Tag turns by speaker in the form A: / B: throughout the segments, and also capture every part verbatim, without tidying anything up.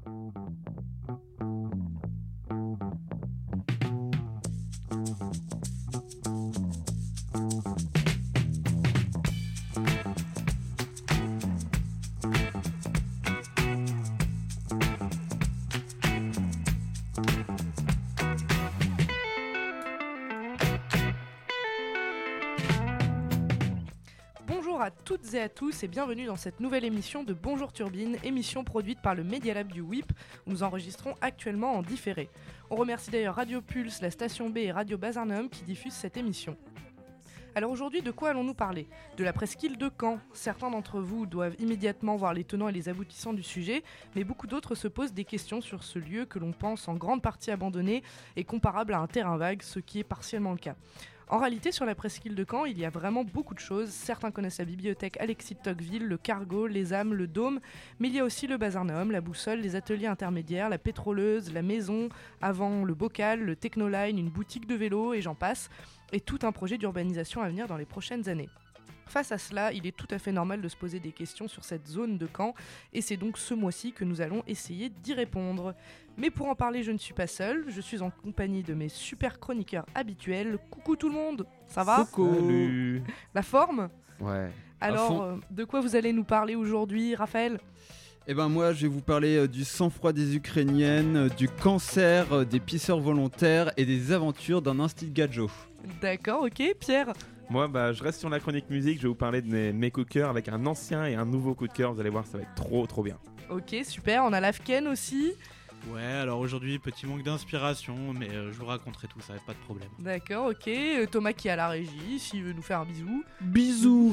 A: Bonjour à toutes et à tous et bienvenue dans cette nouvelle émission de Bonjour Turbine, émission produite par le Media Lab du W I P, où nous enregistrons actuellement en différé. On remercie d'ailleurs Radio Pulse, la Station B et Radio Bazarneum qui diffusent cette émission. Alors aujourd'hui, de quoi allons-nous parler ? De la presqu'île de Caen. Certains d'entre vous doivent immédiatement voir les tenants et les aboutissants du sujet, mais beaucoup d'autres se posent des questions sur ce lieu que l'on pense en grande partie abandonné et comparable à un terrain vague, ce qui est partiellement le cas. En réalité, sur la presqu'île de Caen, il y a vraiment beaucoup de choses. Certains connaissent la bibliothèque Alexis de Tocqueville, le cargo, les âmes, le dôme, mais il y a aussi le Bazarneum, la boussole, les ateliers intermédiaires, la pétroleuse, la maison, avant le bocal, le technoline, une boutique de vélo et j'en passe, et tout un projet d'urbanisation à venir dans les prochaines années. Face à cela, il est tout à fait normal de se poser des questions sur cette zone de Caen, et c'est donc ce mois-ci que nous allons essayer d'y répondre. Mais pour en parler, je ne suis pas seule, je suis en compagnie de mes super chroniqueurs habituels. Coucou tout le monde, ça va ?
B: Coucou. Salut.
A: La forme ?
B: Ouais.
A: Alors, euh, de quoi vous allez nous parler aujourd'hui, Raphaël ?
B: Eh ben moi, je vais vous parler euh, du sang-froid des Ukrainiennes, euh, du cancer, euh, des pisseurs volontaires et des aventures d'un instit gadjo.
A: D'accord, ok. Pierre ?
C: Moi, bah, je reste sur la chronique musique, je vais vous parler de mes, mes coups de cœur avec un ancien et un nouveau coup de cœur, vous allez voir, ça va être trop trop bien.
A: Ok, super, on a l'Afken aussi.
D: Ouais, alors aujourd'hui, petit manque d'inspiration, mais euh, je vous raconterai tout ça, pas de problème.
A: D'accord, ok. Euh, Thomas qui est à la régie, s'il veut nous faire un bisou.
B: Bisous.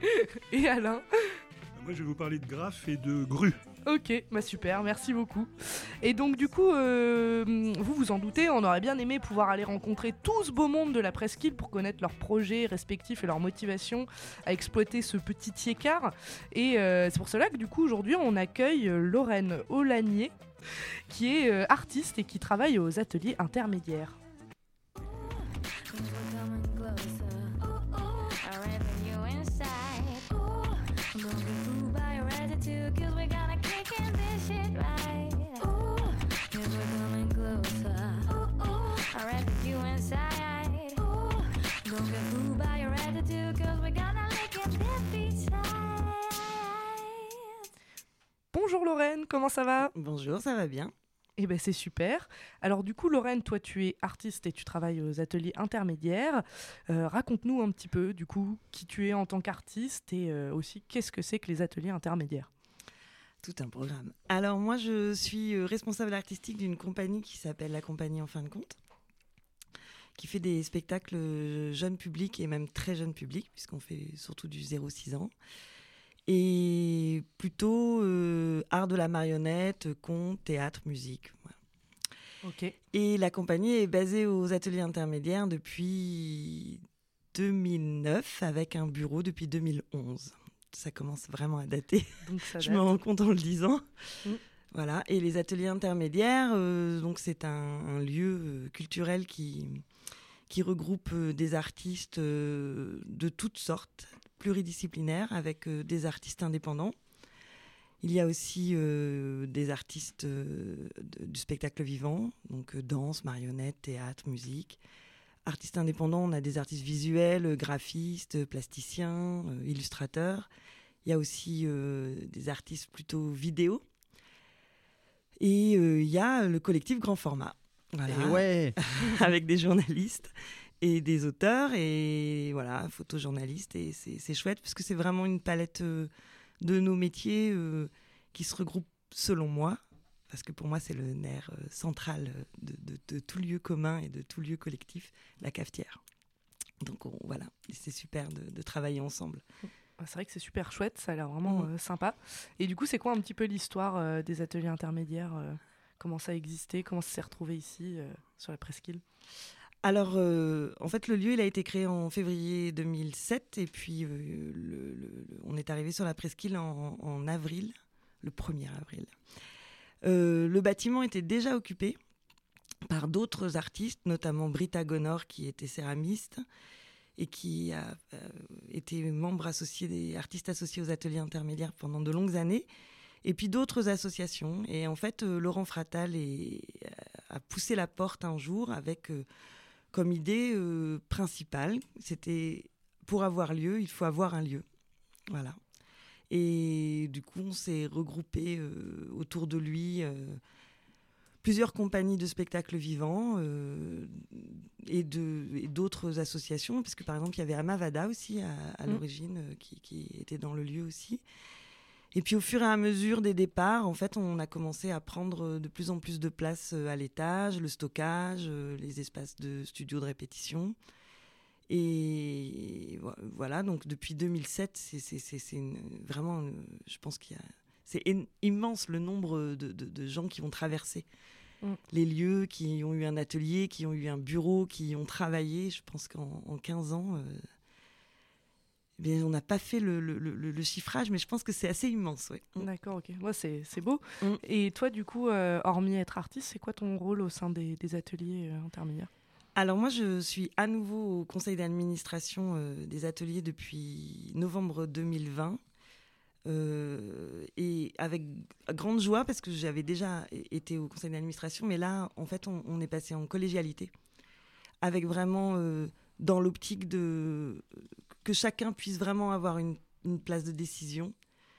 A: Et Alain ?
E: Moi, je vais vous parler de Graf et de Gru.
A: Ok, bah super, merci beaucoup. Et donc du coup, euh, vous vous en doutez, on aurait bien aimé pouvoir aller rencontrer tout ce beau monde de la presqu'île pour connaître leurs projets respectifs et leur motivation à exploiter ce petit écart. Et euh, c'est pour cela que du coup aujourd'hui on accueille Lorraine Aulagnier, qui est euh, artiste et qui travaille aux ateliers intermédiaires. Bonjour Lorraine, comment ça va ?
F: Bonjour, ça va bien.
A: Eh ben c'est super. Alors du coup Lorraine, toi tu es artiste et tu travailles aux ateliers intermédiaires. Euh, raconte-nous un petit peu du coup qui tu es en tant qu'artiste et euh, aussi qu'est-ce que c'est que les ateliers intermédiaires.
F: Tout un programme. Alors moi je suis responsable artistique d'une compagnie qui s'appelle La Compagnie en fin de compte, qui fait des spectacles jeunes publics et même très jeunes publics, puisqu'on fait surtout du zéro six ans. Et plutôt euh, art de la marionnette, conte, théâtre, musique. Voilà.
A: Ok.
F: Et la compagnie est basée aux ateliers intermédiaires depuis deux mille neuf, avec un bureau depuis deux mille onze. Ça commence vraiment à dater.
A: Donc ça
F: Je
A: date.
F: me rends compte en le disant.
A: Mm.
F: Voilà. Et les ateliers intermédiaires, euh, donc c'est un, un lieu euh, culturel qui, qui regroupe euh, des artistes euh, de toutes sortes, pluridisciplinaires, avec euh, des artistes indépendants. Il y a aussi euh, des artistes euh, de, du spectacle vivant, donc euh, danse, marionnette, théâtre, musique. Artistes indépendants, on a des artistes visuels, euh, graphistes, plasticiens, euh, illustrateurs. Il y a aussi euh, des artistes plutôt vidéo. Et euh, il y a le collectif Grand Format. Voilà.
B: Et ouais.
F: Avec des journalistes et des auteurs et voilà, photojournalistes, et c'est, c'est chouette parce que c'est vraiment une palette euh, de nos métiers euh, qui se regroupent selon moi, parce que pour moi c'est le nerf euh, central de, de, de tout lieu commun et de tout lieu collectif, la cafetière. Donc on, voilà, c'est super de, de travailler ensemble.
A: C'est vrai que c'est super chouette, ça a l'air vraiment
F: Mmh.
A: euh, sympa. Et du coup, c'est quoi un petit peu l'histoire euh, des ateliers intermédiaires euh, Comment ça a existé ? Comment ça s'est retrouvé ici, euh, sur la presqu'île ?
F: Alors, euh, en fait, le lieu, il a été créé en février deux mille sept, et puis euh, le, le, le, on est arrivé sur la presqu'île en, en avril, le premier avril. Euh, le bâtiment était déjà occupé par d'autres artistes, notamment Britta Gonor, qui était céramiste, et qui a euh, été membre associé des artistes associés aux ateliers intermédiaires pendant de longues années. et puis d'autres associations. Et en fait, euh, Laurent Fratal est, a poussé la porte un jour avec euh, comme idée euh, principale, c'était pour avoir lieu, il faut avoir un lieu. Voilà. Et du coup, on s'est regroupé euh, autour de lui euh, plusieurs compagnies de spectacles vivants euh, et, de, et d'autres associations, parce que par exemple, il y avait Amavada aussi à, à mmh. l'origine, euh, qui, qui était dans le lieu aussi. Et puis au fur et à mesure des départs, en fait, on a commencé à prendre de plus en plus de place à l'étage, le stockage, les espaces de studio de répétition. Et voilà, donc depuis deux mille sept, c'est, c'est, c'est, c'est une, vraiment, une, je pense qu'il y a, c'est in, immense le nombre de, de, de gens qui ont traversé mmh. les lieux, qui ont eu un atelier, qui ont eu un bureau, qui ont travaillé. Je pense qu'en en quinze ans... Euh, Bien, on n'a pas fait le, le, le, le chiffrage, mais je pense que c'est assez immense. Ouais.
A: D'accord, ok. Ouais, c'est, c'est beau.
F: Mm.
A: Et toi, du coup, euh, hormis être artiste, c'est quoi ton rôle au sein des, des ateliers euh, intermédiaires ?
F: Alors moi, je suis à nouveau au conseil d'administration euh, des ateliers depuis novembre deux mille vingt. Euh, et avec grande joie, parce que j'avais déjà été au conseil d'administration, mais là, en fait, on, on est passé en collégialité, avec vraiment, euh, dans l'optique de... que chacun puisse vraiment avoir une, une place de décision.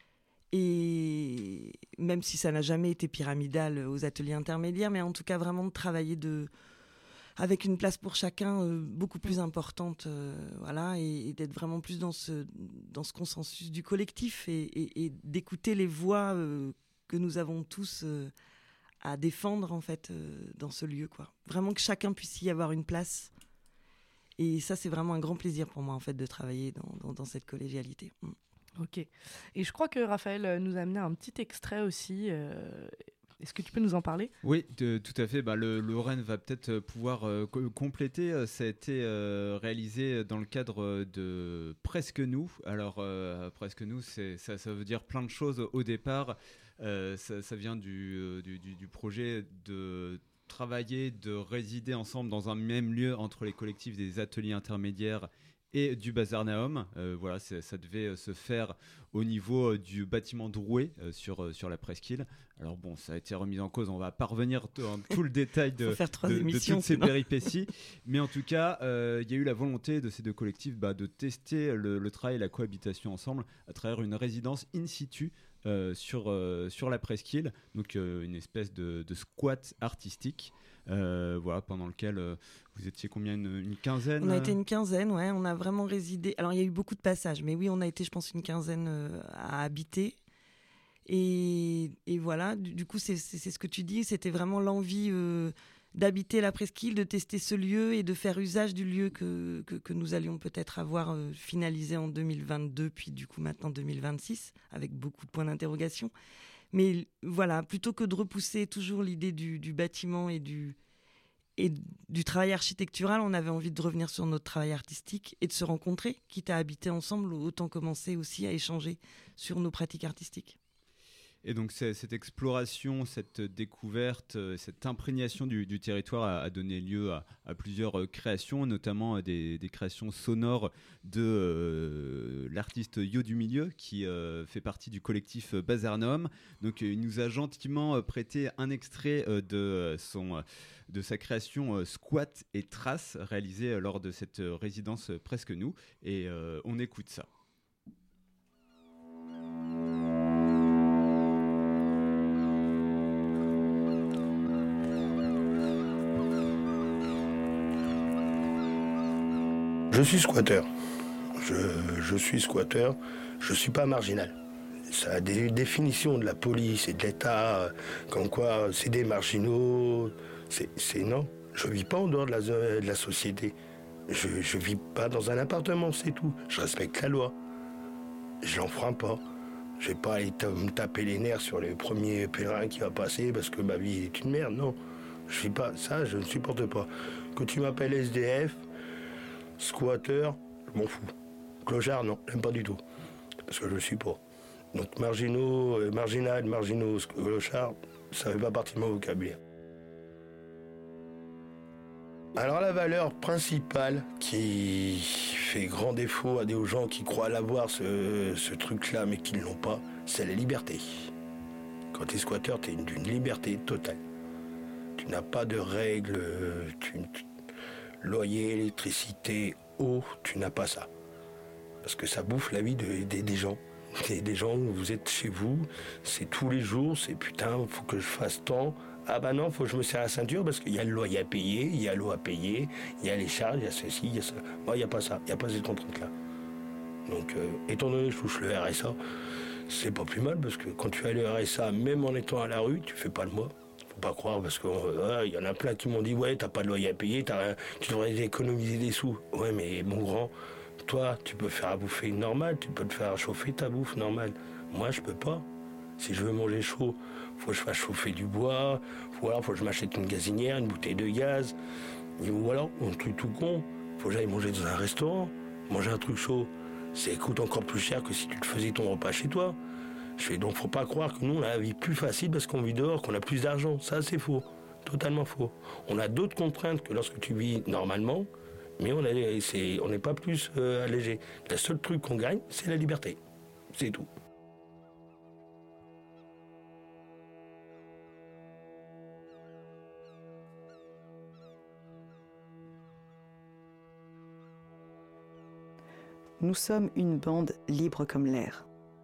F: Et même si ça n'a jamais été pyramidal aux ateliers intermédiaires, mais en tout cas vraiment de travailler de, avec une place pour chacun euh, beaucoup plus importante, euh, voilà, et, et d'être vraiment plus dans ce, dans ce consensus du collectif et, et, et d'écouter les voix euh, que nous avons tous euh, à défendre en fait euh, dans ce lieu, quoi. Vraiment que chacun puisse y avoir une place. Et ça, c'est vraiment un grand plaisir pour moi, en fait, de travailler dans, dans, dans cette collégialité. Mm.
A: Ok. Et je crois que Raphaël nous a amené un petit extrait aussi. Euh, est-ce que tu peux nous en parler ?
B: Oui, de, tout à fait. Bah, le, le Rennes va peut-être pouvoir euh, co- compléter. Ça a été euh, réalisé dans le cadre de Presque Nous. Alors, euh, Presque Nous, c'est, ça, ça veut dire plein de choses au départ. Euh, ça, ça vient du, du, du, du projet de... travailler, de résider ensemble dans un même lieu entre les collectifs des ateliers intermédiaires et du Bazar Nahom. Euh, voilà, ça devait se faire au niveau du bâtiment Drouet euh, sur, sur la presqu'île. Alors bon, ça a été remis en cause, on va pas revenir dans tout le détail de, de, de toutes ces péripéties. Mais en tout cas, il euh, y a eu la volonté de ces deux collectifs bah, de tester le, le travail et la cohabitation ensemble à travers une résidence in situ Euh, sur, euh, sur la presqu'île, donc euh, une espèce de, de squat artistique, euh, voilà, pendant lequel euh, vous étiez combien, une, une quinzaine ?
F: On a été une quinzaine, ouais, on a vraiment résidé. Alors il y a eu beaucoup de passages, mais oui, on a été, je pense, une quinzaine euh, à habiter. Et, et voilà, du, du coup, c'est, c'est, c'est ce que tu dis, c'était vraiment l'envie euh, d'habiter la presqu'île, de tester ce lieu et de faire usage du lieu que, que, que nous allions peut-être avoir euh, finalisé en deux mille vingt-deux, puis du coup maintenant deux mille vingt-six, avec beaucoup de points d'interrogation. Mais voilà, plutôt que de repousser toujours l'idée du, du bâtiment et du, et du travail architectural, on avait envie de revenir sur notre travail artistique et de se rencontrer, quitte à habiter ensemble, autant commencer aussi à échanger sur nos pratiques artistiques.
B: Et donc cette exploration, cette découverte, cette imprégnation du, du territoire a, a donné lieu à, à plusieurs créations, notamment des, des créations sonores de euh, l'artiste Yo du Milieu, qui euh, fait partie du collectif Bazar Nahom. Donc il nous a gentiment prêté un extrait de, son, de sa création Squat et Trace, réalisée lors de cette résidence Presque Nous. Et euh, on écoute ça.
G: Je suis squatteur. Je, je suis squatteur. Je ne suis pas marginal. Ça a des définitions de la police et de l'État, comme quoi c'est des marginaux. C'est, c'est non. Je ne vis pas en dehors de la, de la société. Je ne vis pas dans un appartement, c'est tout. Je respecte la loi. Je l'enfreins pas. Je ne vais pas aller me taper les nerfs sur le premier pèlerin qui va passer parce que ma vie est une merde. Non. Je ne vis pas ça, je ne supporte pas. Que tu m'appelles S D F, squatteur, je m'en fous. Clochard, non, j'aime pas du tout. Parce que je le suis pas. Donc marginaux, euh, marginal, marginaux, clochard, ça fait pas partie de mon vocabulaire. Alors la valeur principale qui fait grand défaut à des gens qui croient l'avoir, ce, ce truc-là, mais qui ne l'ont pas, c'est la liberté. Quand tu es squatteur, tu es d'une liberté totale. Tu n'as pas de règles, tu, tu, loyer, électricité, eau, tu n'as pas ça. Parce que ça bouffe la vie de, de, des gens. Des, des gens, vous êtes chez vous, c'est tous les jours, c'est putain, il faut que je fasse tant. Ah bah non, il faut que je me serre la ceinture parce qu'il y a le loyer à payer, il y a l'eau à payer, il y a les charges, il y a ceci, il y a ça. Moi, il n'y a pas ça, il n'y a pas cette contrainte-là. Donc, euh, étant donné que je touche le R S A, c'est pas plus mal parce que quand tu as le R S A, même en étant à la rue, tu fais pas le mois. Faut pas croire parce qu'il euh, y en a plein qui m'ont dit ouais, t'as pas de loyer à payer, t'as, tu devrais économiser des sous. Ouais, mais mon grand, toi, tu peux faire à bouffer normal, tu peux te faire chauffer ta bouffe normale. Moi, je peux pas. Si je veux manger chaud, faut que je fasse chauffer du bois, ou alors faut que je m'achète une gazinière, une bouteille de gaz, ou alors, un truc tout con, faut que j'aille manger dans un restaurant. Manger un truc chaud, ça coûte encore plus cher que si tu te faisais ton repas chez toi. Je fais donc, faut pas croire que nous, on a la vie plus facile parce qu'on vit dehors, qu'on a plus d'argent. Ça, c'est faux. Totalement faux. On a d'autres contraintes que lorsque tu vis normalement, mais on n'est c'est, on n'est pas plus euh, allégé. Le seul truc qu'on gagne, c'est la liberté. C'est tout.
H: Nous sommes une bande libre comme l'air.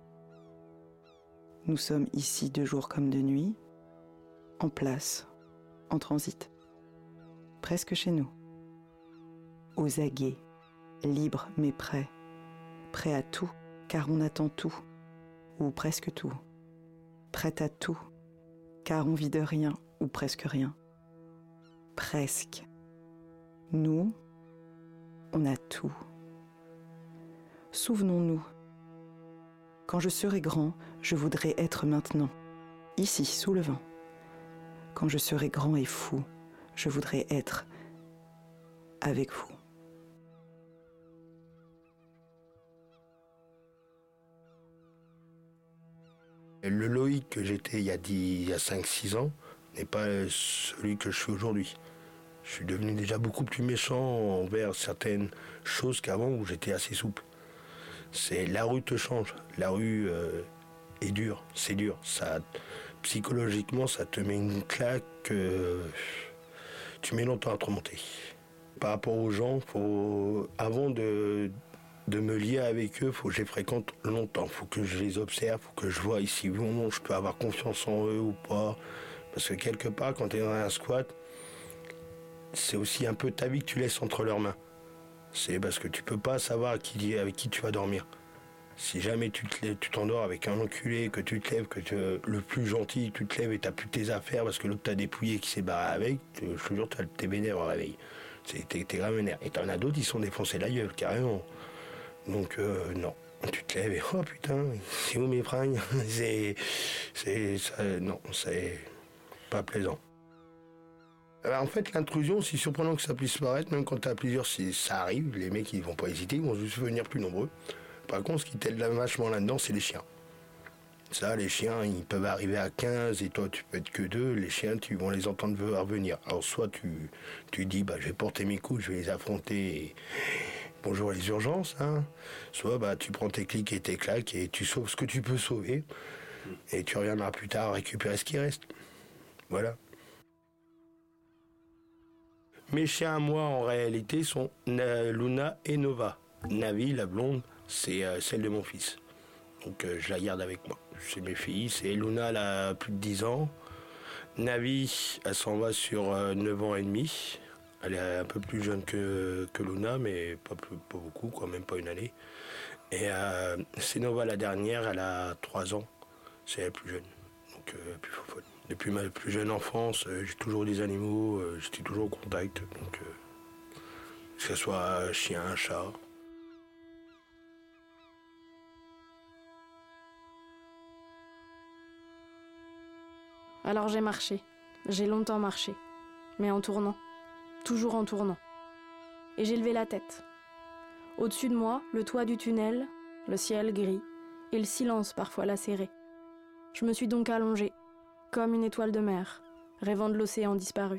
H: Nous sommes ici de jour comme de nuit, en place, en transit, presque chez nous. Aux aguets, libres mais prêts, prêts à tout, car on attend tout, ou presque tout, prêts à tout, car on vit de rien, ou presque rien. Presque. Nous, on a tout. Souvenons-nous, quand je serai grand, je voudrais être maintenant, ici, sous le vent. Quand je serai grand et fou, je voudrais être avec vous.
G: Le Loïc que j'étais il y a, il y a cinq six ans n'est pas celui que je suis aujourd'hui. Je suis devenu déjà beaucoup plus méchant envers certaines choses qu'avant où j'étais assez souple. C'est la rue te change. La rue euh, est dure, c'est dur. Ça, psychologiquement, ça te met une claque. Euh, tu mets longtemps à te remonter. Par rapport aux gens, faut, avant de, de me lier avec eux, il faut que je les fréquente longtemps. Il faut que je les observe, il faut que je vois ici oui ou non je peux avoir confiance en eux ou pas. Parce que quelque part, quand tu es dans un squat, c'est aussi un peu ta vie que tu laisses entre leurs mains. C'est parce que tu peux pas savoir qui, avec qui tu vas dormir. Si jamais tu, te lèves, tu t'endors avec un enculé, que tu te lèves, que tu, le plus gentil, tu te lèves et t'as plus tes affaires parce que l'autre t'a dépouillé qui s'est barré avec, je te jure, t'es vénère au réveil. C'est, t'es, t'es grave vénère. Et t'en as d'autres, ils sont défoncés la gueule, carrément. Donc, euh, non. Tu te lèves et oh putain, c'est où mes fringues? c'est, c'est, ça, non, c'est pas plaisant. Alors en fait, l'intrusion, aussi surprenant que ça puisse paraître, même quand tu as plusieurs, ça arrive, les mecs ils vont pas hésiter, ils vont juste venir plus nombreux. Par contre, ce qui t'aide vachement là-dedans, c'est les chiens. Ça, les chiens, ils peuvent arriver à quinze et toi, tu peux être que deux. Les chiens, tu vont les entendre venir. Alors soit tu, tu dis, bah, je vais porter mes coups, je vais les affronter, et bonjour les urgences. Hein. Soit bah, tu prends tes clics et tes claques et tu sauves ce que tu peux sauver. Et tu reviendras plus tard récupérer ce qui reste. Voilà. Mes chiens à moi, en réalité, sont Luna et Nova. Navi, la blonde, c'est euh, celle de mon fils. Donc euh, je la garde avec moi. C'est mes filles. C'est Luna, elle a plus de dix ans. Navi, elle s'en va sur euh, neuf ans et demi. Elle est un peu plus jeune que, que Luna, mais pas, pas beaucoup, quoi, même pas une année. Et euh, c'est Nova, la dernière, elle a trois ans. C'est la plus jeune. Donc euh, plus fofolle. Depuis ma plus jeune enfance, euh, j'ai toujours des animaux, euh, j'étais toujours au contact, donc euh, que ce soit chien, chat.
I: Alors j'ai marché, j'ai longtemps marché, mais en tournant, toujours en tournant. Et j'ai levé la tête. Au-dessus de moi, le toit du tunnel, le ciel gris, et le silence parfois lacéré. Je me suis donc allongée, comme une étoile de mer, rêvant de l'océan disparu.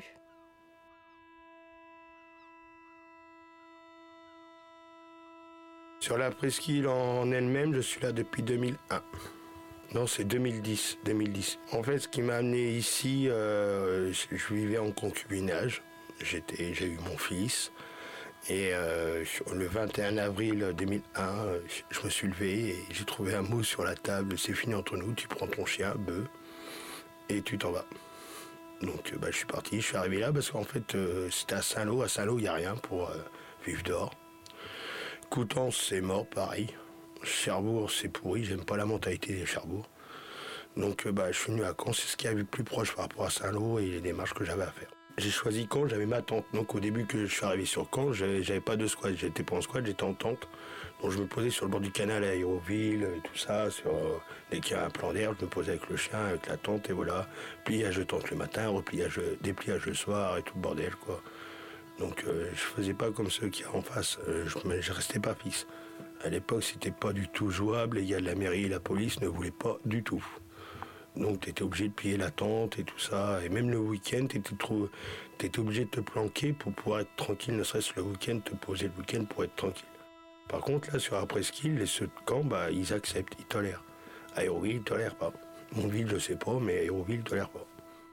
G: Sur la presqu'île en elle-même, je suis là depuis deux mille un. Non, c'est deux mille dix. deux mille dix. En fait, ce qui m'a amené ici, euh, je, je vivais en concubinage. J'étais, j'ai eu mon fils. Et euh, le vingt et un avril deux mille un, je, je me suis levé et j'ai trouvé un mot sur la table. C'est fini entre nous, tu prends ton chien, bœuf, et tu t'en vas. Donc bah, je suis parti, je suis arrivé là parce qu'en fait, euh, c'était à Saint-Lô. À Saint-Lô, il n'y a rien pour euh, vivre dehors. Coutances, c'est mort, pareil. Cherbourg, c'est pourri, j'aime pas la mentalité des Cherbourg. Donc euh, bah, je suis venu à Caen, c'est ce qu'il y avait le plus proche par rapport à Saint-Lô et les démarches que j'avais à faire. J'ai choisi Caen, j'avais ma tente. Donc au début que je suis arrivé sur Caen, j'avais, j'avais pas de squat, j'étais pas en squat, j'étais en tente. Donc je me posais sur le bord du canal à Aéroville, et tout ça, sur, euh, dès qu'il y a un plan d'air, je me posais avec le chien, avec la tente, et voilà. Pliage de tente le matin, repliage, dépliage le soir, et tout le bordel, quoi. Donc euh, je faisais pas comme ceux qui en face, euh, je, mais je restais pas fixe. À l'époque, c'était pas du tout jouable, les gars de la mairie et la police ne voulaient pas du tout. Donc tu étais obligé de plier la tente et tout ça, et même le week-end, tu étais, trop... étais obligé de te planquer pour pouvoir être tranquille, ne serait-ce le week-end, te poser le week-end pour être tranquille. Par contre, là, sur la presqu'île, les ceux de Caen, bah, ils acceptent, ils tolèrent. Aéroville, ils tolèrent pas. Montville, je sais pas, mais Aéroville, ils tolèrent pas.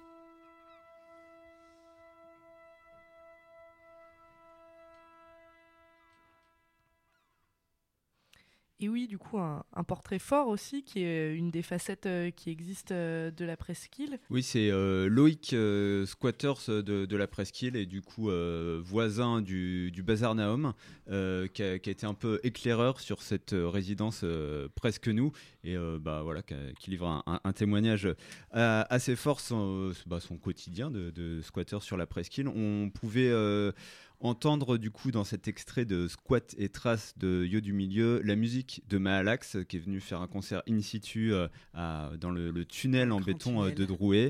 A: Et oui, du coup, un, un portrait fort aussi, qui est une des facettes euh, qui existent euh, de la presqu'île.
B: Oui, c'est euh, Loïc euh, Squatters de, de la presqu'île et du coup euh, voisin du, du Bazar Nahom, euh, qui, a, qui a été un peu éclaireur sur cette euh, résidence euh, presque nous et euh, bah, voilà, qui, a, qui livre un, un, un témoignage euh, assez fort son, bah, son quotidien de, de squatter sur la presqu'île. On pouvait euh, entendre du coup dans cet extrait de Squat et Traces de Yo du Milieu la musique de Mahalax qui est venu faire un concert in situ euh, à, dans le, le tunnel en béton tunnel. de Drouet.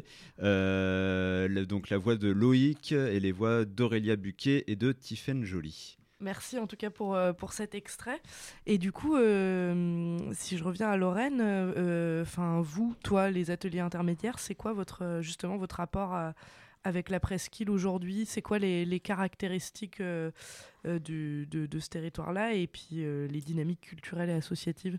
B: Euh, le, donc la voix de Loïc et les voix d'Aurélia Buquet et de Tiffaine Joly.
A: Merci en tout cas pour, euh, pour cet extrait. Et du coup, euh, si je reviens à Lorraine, euh, euh, vous, toi, les ateliers intermédiaires, c'est quoi votre, justement votre rapport à avec la presqu'île aujourd'hui? C'est quoi les, les caractéristiques euh, euh, du, de, de ce territoire-là et puis euh, les dynamiques culturelles et associatives?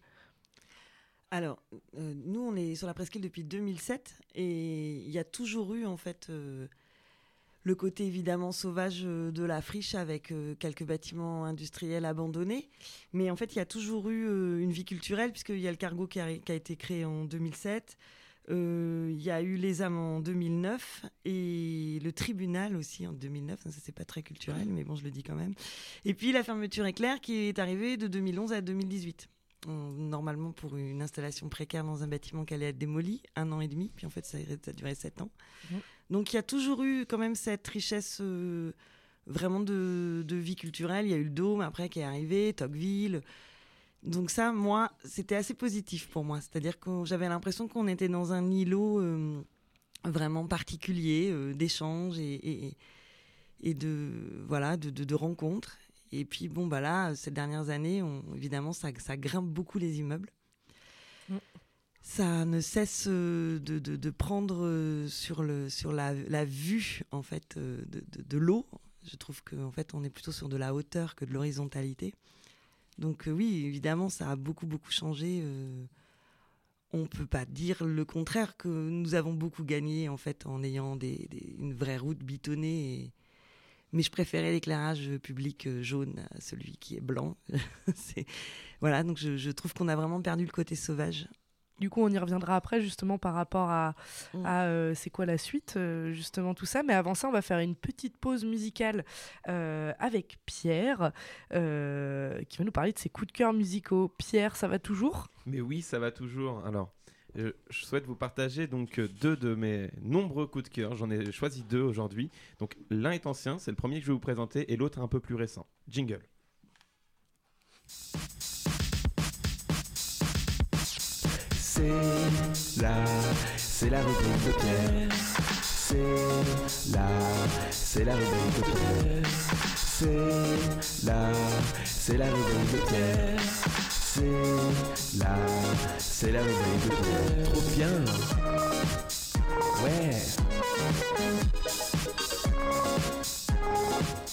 F: Alors, euh, nous, on est sur la presqu'île depuis deux mille sept et il y a toujours eu, en fait, euh, le côté évidemment sauvage de la friche avec euh, quelques bâtiments industriels abandonnés. Mais en fait, il y a toujours eu euh, une vie culturelle puisqu'il y a le cargo qui a, qui a été créé en deux mille sept. Il euh, y a eu les âmes en deux mille neuf et le tribunal aussi en deux mille neuf, ça c'est pas très culturel mais bon je le dis quand même. Et puis la fermeture éclair qui est arrivée de deux mille onze à deux mille dix-huit. On, normalement pour une installation précaire dans un bâtiment qui allait être démoli, un an et demi, puis en fait ça, ça a duré sept ans. Mmh. Donc il y a toujours eu quand même cette richesse euh, vraiment de, de vie culturelle. Il y a eu le Dôme après qui est arrivé, Tocqueville. Donc ça, moi, c'était assez positif pour moi. C'est-à-dire que j'avais l'impression qu'on était dans un îlot euh, vraiment particulier, euh, d'échanges et, et, et de, voilà, de, de, de rencontres. Et puis, bon, bah là, ces dernières années, on, évidemment, ça, ça grimpe beaucoup les immeubles. Mm. Ça ne cesse de, de, de prendre sur, le, sur la, la vue, en fait, de, de, de l'eau. Je trouve qu'en fait, on est plutôt sur de la hauteur que de l'horizontalité. Donc euh, oui, évidemment, ça a beaucoup, beaucoup changé. Euh, on ne peut pas dire le contraire, que nous avons beaucoup gagné en fait en ayant des, des, une vraie route bitonnée. Et... Mais je préférais l'éclairage public jaune à celui qui est blanc. C'est... Voilà, donc je, je trouve qu'on a vraiment perdu le côté sauvage.
A: Du coup, on y reviendra après, justement, par rapport à, mmh. à euh, c'est quoi la suite, euh, justement, tout ça. Mais avant ça, on va faire une petite pause musicale euh, avec Pierre, euh, qui va nous parler de ses coups de cœur musicaux. Pierre, ça va toujours ?
C: Mais oui, ça va toujours. Alors, euh, je souhaite vous partager donc deux de mes nombreux coups de cœur. J'en ai choisi deux aujourd'hui. Donc, l'un est ancien, c'est le premier que je vais vous présenter, et l'autre un peu plus récent. Jingle.
J: C'est là, c'est la rubrique de Pierre. C'est là, c'est la rubrique de Pierre. C'est là, c'est la rubrique de Pierre. C'est là, c'est la rubrique de Pierre. Trop bien. Ouais.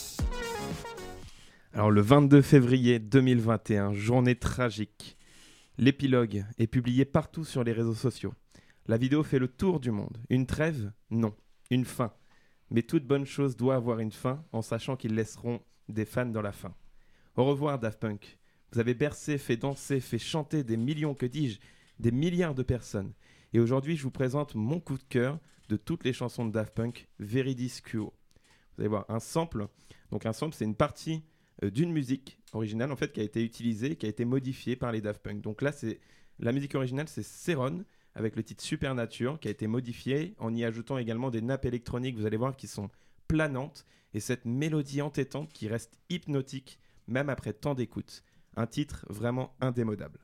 C: Alors le vingt-deux février deux mille vingt et un, journée tragique. L'épilogue est publié partout sur les réseaux sociaux. La vidéo fait le tour du monde. Une trêve ? Non. Une fin. Mais toute bonne chose doit avoir une fin, en sachant qu'ils laisseront des fans dans la fin. Au revoir Daft Punk. Vous avez bercé, fait danser, fait chanter des millions, que dis-je, des milliards de personnes. Et aujourd'hui, je vous présente mon coup de cœur de toutes les chansons de Daft Punk, Veridis Quo. Vous allez voir, un sample. Donc un sample, c'est une partie euh, d'une musique originale en fait qui a été utilisée, qui a été modifiée par les Daft Punk. Donc là, c'est la musique originale, c'est Céron avec le titre Supernature qui a été modifié en y ajoutant également des nappes électroniques. Vous allez voir qui sont planantes et cette mélodie entêtante qui reste hypnotique même après tant d'écoute. Un titre vraiment indémodable.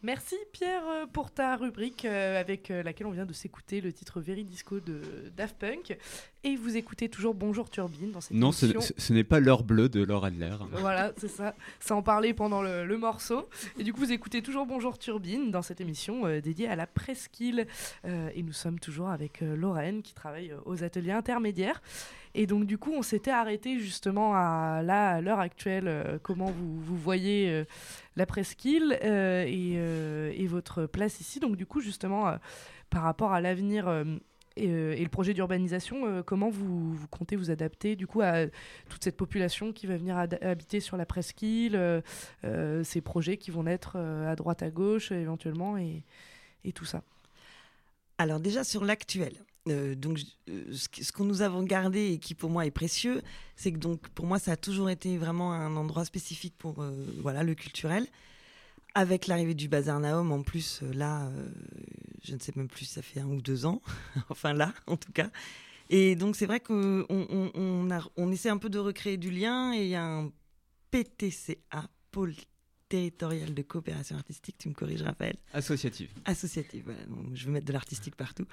A: Merci Pierre euh, pour ta rubrique euh, avec euh, laquelle on vient de s'écouter le titre Veridisco de Daft Punk. Et vous écoutez toujours Bonjour Turbine dans cette
B: Non,
A: émission.
B: ce, ce n'est pas l'heure bleue de Laure Adler.
A: Voilà, c'est ça. Ça en parlait pendant le, le morceau. Et du coup, vous écoutez toujours Bonjour Turbine dans cette émission euh, dédiée à la presqu'île. Euh, et nous sommes toujours avec euh, Lorraine qui travaille euh, aux ateliers intermédiaires. Et donc, du coup, on s'était arrêté justement à, là, à l'heure actuelle, euh, comment vous, vous voyez euh, la presqu'île euh, et, euh, et votre place ici. Donc, du coup, justement, euh, par rapport à l'avenir euh, et, euh, et le projet d'urbanisation, euh, comment vous, vous comptez vous adapter du coup à toute cette population qui va venir ad- habiter sur la presqu'île, euh, euh, ces projets qui vont naître euh, à droite, à gauche, euh, éventuellement, et, et tout ça.
F: Alors déjà sur l'actuel, euh, donc euh, ce, que- ce que nous avons gardé et qui pour moi est précieux, c'est que donc pour moi ça a toujours été vraiment un endroit spécifique pour euh, voilà le culturel. Avec l'arrivée du Bazar Naum, en plus euh, là, euh, je ne sais même plus, ça fait un ou deux ans, enfin là en tout cas. Et donc c'est vrai qu'on on, on, a- on essaie un peu de recréer du lien et il y a un P T C A, pôle territorial de coopération artistique, tu me corriges Raphaël,
B: Associative.
F: associative, voilà, donc je vais mettre de l'artistique partout,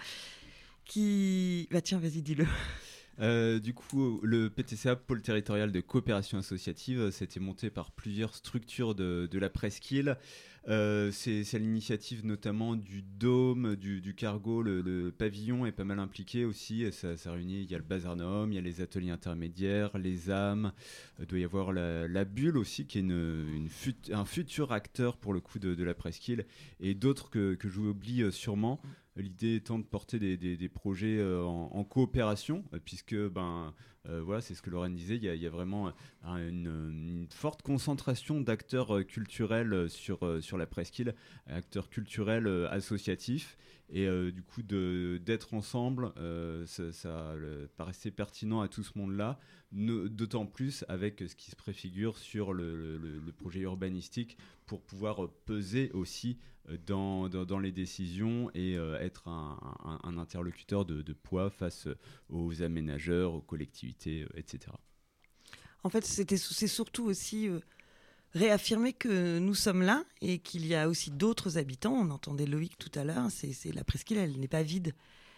F: qui... Bah tiens, vas-y, dis-le.
B: Euh, du coup, le P T C A, pôle territorial de coopération associative, c'était monté par plusieurs structures de, de la presqu'île. Euh, c'est, c'est à l'initiative notamment du Dôme, du, du Cargo, le, le pavillon est pas mal impliqué aussi. Ça, ça réunit, il y a le Bazar Naum, il y a les ateliers intermédiaires, les âmes. Il doit y avoir la, la Bulle aussi, qui est une, une fut, un futur acteur pour le coup de, de la presqu'île, et d'autres que, que j'oublie sûrement. L'idée étant de porter des, des, des projets euh, en, en coopération, euh, puisque ben, euh, voilà, c'est ce que Lorraine disait, il y a, il y a vraiment euh, une, une forte concentration d'acteurs euh, culturels sur, euh, sur la presqu'île, acteurs culturels euh, associatifs, et euh, du coup de, d'être ensemble, euh, ça, ça euh, paraissait pertinent à tout ce monde-là, ne, d'autant plus avec ce qui se préfigure sur le, le, le projet urbanistique, pour pouvoir peser aussi Dans, dans, dans les décisions et euh, être un, un, un interlocuteur de, de poids face aux aménageurs, aux collectivités, euh, et cetera.
F: En fait, c'était, c'est surtout aussi euh, réaffirmer que nous sommes là et qu'il y a aussi d'autres habitants. On entendait Loïc tout à l'heure, c'est, c'est la presqu'île, elle n'est pas vide.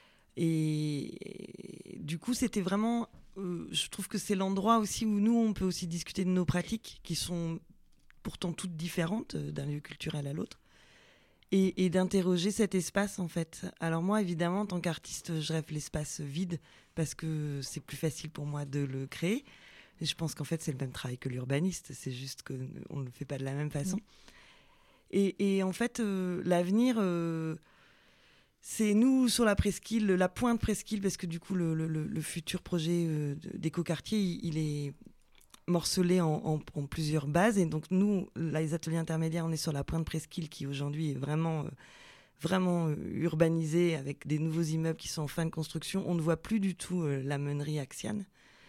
F: Et, et du coup, c'était vraiment... Euh, je trouve que c'est l'endroit aussi où nous, on peut aussi discuter de nos pratiques qui sont pourtant toutes différentes euh, d'un lieu culturel à l'autre. Et, et d'interroger cet espace, en fait. Alors moi, évidemment, en tant qu'artiste, je rêve l'espace vide parce que c'est plus facile pour moi de le créer. Et je pense qu'en fait, c'est le même travail que l'urbaniste. C'est juste qu'on ne le fait pas de la même façon. Mmh. Et, et en fait, euh, l'avenir, euh, c'est nous, sur la presqu'île, la pointe presqu'île, parce que du coup, le, le, le futur projet euh, d'écoquartier, il, il est... morcelé en, en, en plusieurs bases. Et donc, nous, là, les ateliers intermédiaires, on est sur la pointe presqu'île qui, aujourd'hui, est vraiment, euh, vraiment euh, urbanisée avec des nouveaux immeubles qui sont en fin de construction. On ne voit plus du tout euh, la meunerie Axiane.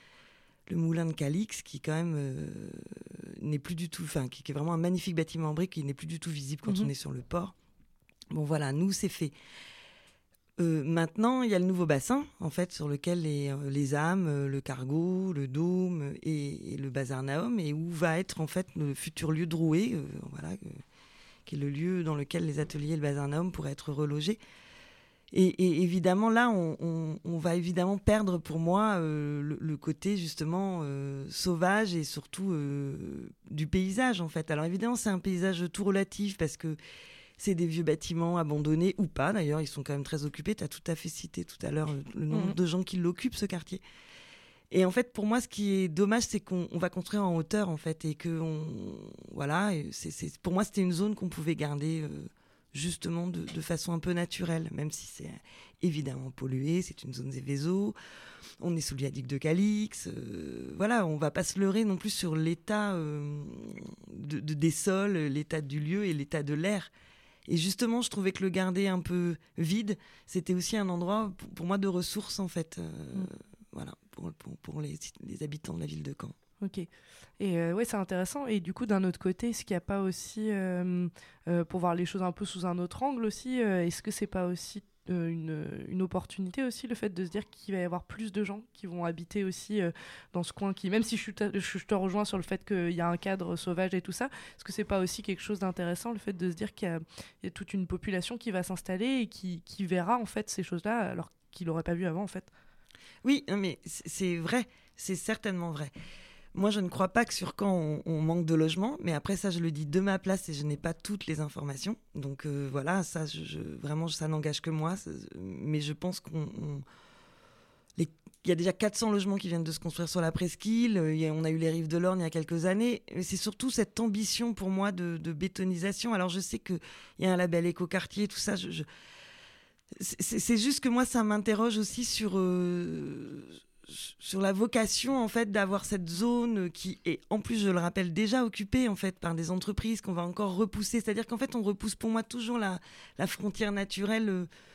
F: Le moulin de Calix, qui, quand même, euh, n'est plus du tout... Enfin, qui, qui est vraiment un magnifique bâtiment en briques, qui n'est plus du tout visible quand mmh. on est sur le port. Bon, voilà, nous, c'est fait. Euh, maintenant, il y a le nouveau bassin, en fait, sur lequel les, euh, les âmes, euh, le Cargo, le Dôme et, et le Bazar Naum, et où va être en fait le futur lieu de Rouet, euh, voilà, euh, qui est le lieu dans lequel les ateliers et le Bazar Naum pourraient être relogés. Et, et évidemment, là, on, on, on va évidemment perdre pour moi euh, le, le côté justement euh, sauvage et surtout euh, du paysage, en fait. Alors évidemment, c'est un paysage tout relatif parce que c'est des vieux bâtiments abandonnés ou pas, d'ailleurs, ils sont quand même très occupés. Tu as tout à fait cité tout à l'heure le nombre mmh. de gens qui l'occupent, ce quartier. Et en fait, pour moi, ce qui est dommage, c'est qu'on on va construire en hauteur, en fait, et que, on, voilà, et c'est, c'est, pour moi, c'était une zone qu'on pouvait garder euh, justement de, de façon un peu naturelle, même si c'est évidemment pollué, c'est une zone Zévézo, on est sous le viaduc de Calix, euh, voilà, on va pas se leurrer non plus sur l'état euh, de, de, des sols, l'état du lieu et l'état de l'air. Et justement, je trouvais que le garder un peu vide, c'était aussi un endroit, pour, pour moi, de ressources, en fait. Euh, mmh. Voilà, pour, pour, pour les, les habitants de la ville de Caen.
A: Ok. Et euh, ouais, c'est intéressant. Et du coup, d'un autre côté, est-ce qu'il n'y a pas aussi, euh, euh, pour voir les choses un peu sous un autre angle aussi, euh, est-ce que c'est pas aussi euh, une, une opportunité aussi, le fait de se dire qu'il va y avoir plus de gens qui vont habiter aussi euh, dans ce coin, qui, même si je, je, je te rejoins sur le fait qu'il y a un cadre sauvage et tout ça, est-ce que c'est pas aussi quelque chose d'intéressant, le fait de se dire qu'il y a, il y a toute une population qui va s'installer et qui, qui verra en fait ces choses-là alors qu'il n'aurait pas vu avant en fait?
F: Oui, mais c'est vrai, c'est certainement vrai. Moi, je ne crois pas que sur Caen, on, on manque de logements, mais après ça, je le dis de ma place et je n'ai pas toutes les informations. Donc euh, voilà, ça, je, je, vraiment, ça n'engage que moi. Mais je pense qu'on... On, les, il y a déjà quatre cents logements qui viennent de se construire sur la presqu'île. Il y a, on a eu les rives de l'Orne il y a quelques années. Mais c'est surtout cette ambition pour moi de, de bétonisation. Alors je sais qu'il y a un label écoquartier, tout ça. Je, je, c'est, c'est juste que moi, ça m'interroge aussi sur... Euh, sur la vocation en fait d'avoir cette zone qui est en plus, je le rappelle, déjà occupée en fait par des entreprises qu'on va encore repousser, c'est-à-dire qu'en fait on repousse pour moi toujours la, la frontière naturelle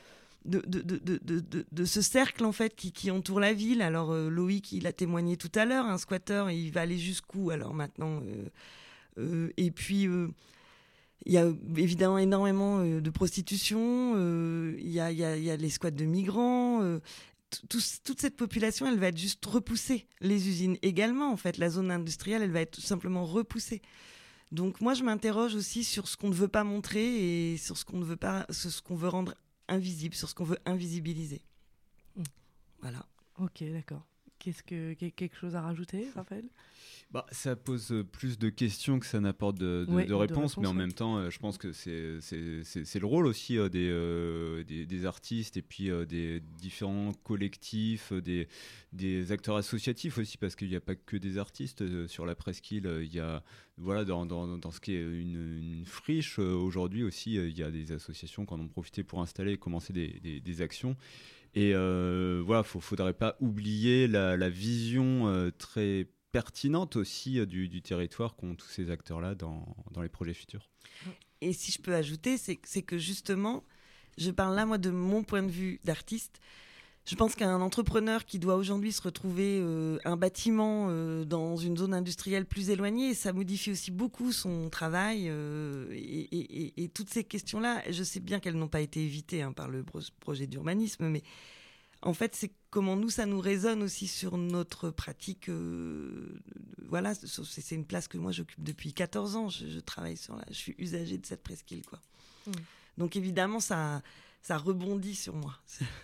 F: de, de, de, de, de, de, de ce cercle en fait qui, qui entoure la ville. Alors euh, Loïc il a témoigné tout à l'heure, un squatter il va aller jusqu'où alors maintenant euh, euh, et puis euh, il y a évidemment énormément euh, de prostitution, euh, il y, a, il y, a, il y a les squats de migrants, euh, Tout, toute cette population, elle va être juste repoussée. Les usines également, en fait. La zone industrielle, elle va être tout simplement repoussée. Donc moi, je m'interroge aussi sur ce qu'on ne veut pas montrer et sur ce qu'on ne veut pas, sur ce qu'on veut rendre invisible, sur ce qu'on veut invisibiliser. Mmh. Voilà.
A: Ok, d'accord. Qu'est-ce que quelque chose à rajouter, Raphaël?
B: Bah, ça pose plus de questions que ça n'apporte de, de,
A: ouais,
B: de, réponses, de réponses, mais en
A: ouais.
B: même temps, euh, je pense que c'est, c'est, c'est, c'est le rôle aussi euh, des, euh, des, des artistes et puis euh, des différents collectifs, euh, des, des acteurs associatifs aussi, parce qu'il n'y a pas que des artistes euh, sur la presqu'île. Il y a, voilà, dans, dans, dans ce qui est une, une friche, euh, aujourd'hui aussi, euh, il y a des associations qui en ont profité pour installer et commencer des, des, des actions. Et euh, voilà, il ne faudrait pas oublier la, la vision euh, très pertinente aussi euh, du, du territoire qu'ont tous ces acteurs-là dans, dans les projets futurs.
F: Et si je peux ajouter, c'est, c'est que justement, je parle là, moi, de mon point de vue d'artiste. Je pense qu'un entrepreneur qui doit aujourd'hui se retrouver euh, un bâtiment euh, dans une zone industrielle plus éloignée, ça modifie aussi beaucoup son travail euh, et, et, et toutes ces questions-là, je sais bien qu'elles n'ont pas été évitées hein, par le projet d'urbanisme, mais en fait, c'est comment nous, ça nous résonne aussi sur notre pratique. Euh, voilà, c'est, c'est une place que moi, j'occupe depuis quatorze ans. Je, je travaille sur la... Je suis usagée de cette presqu'île, quoi. Mmh. Donc évidemment, ça, ça rebondit sur moi.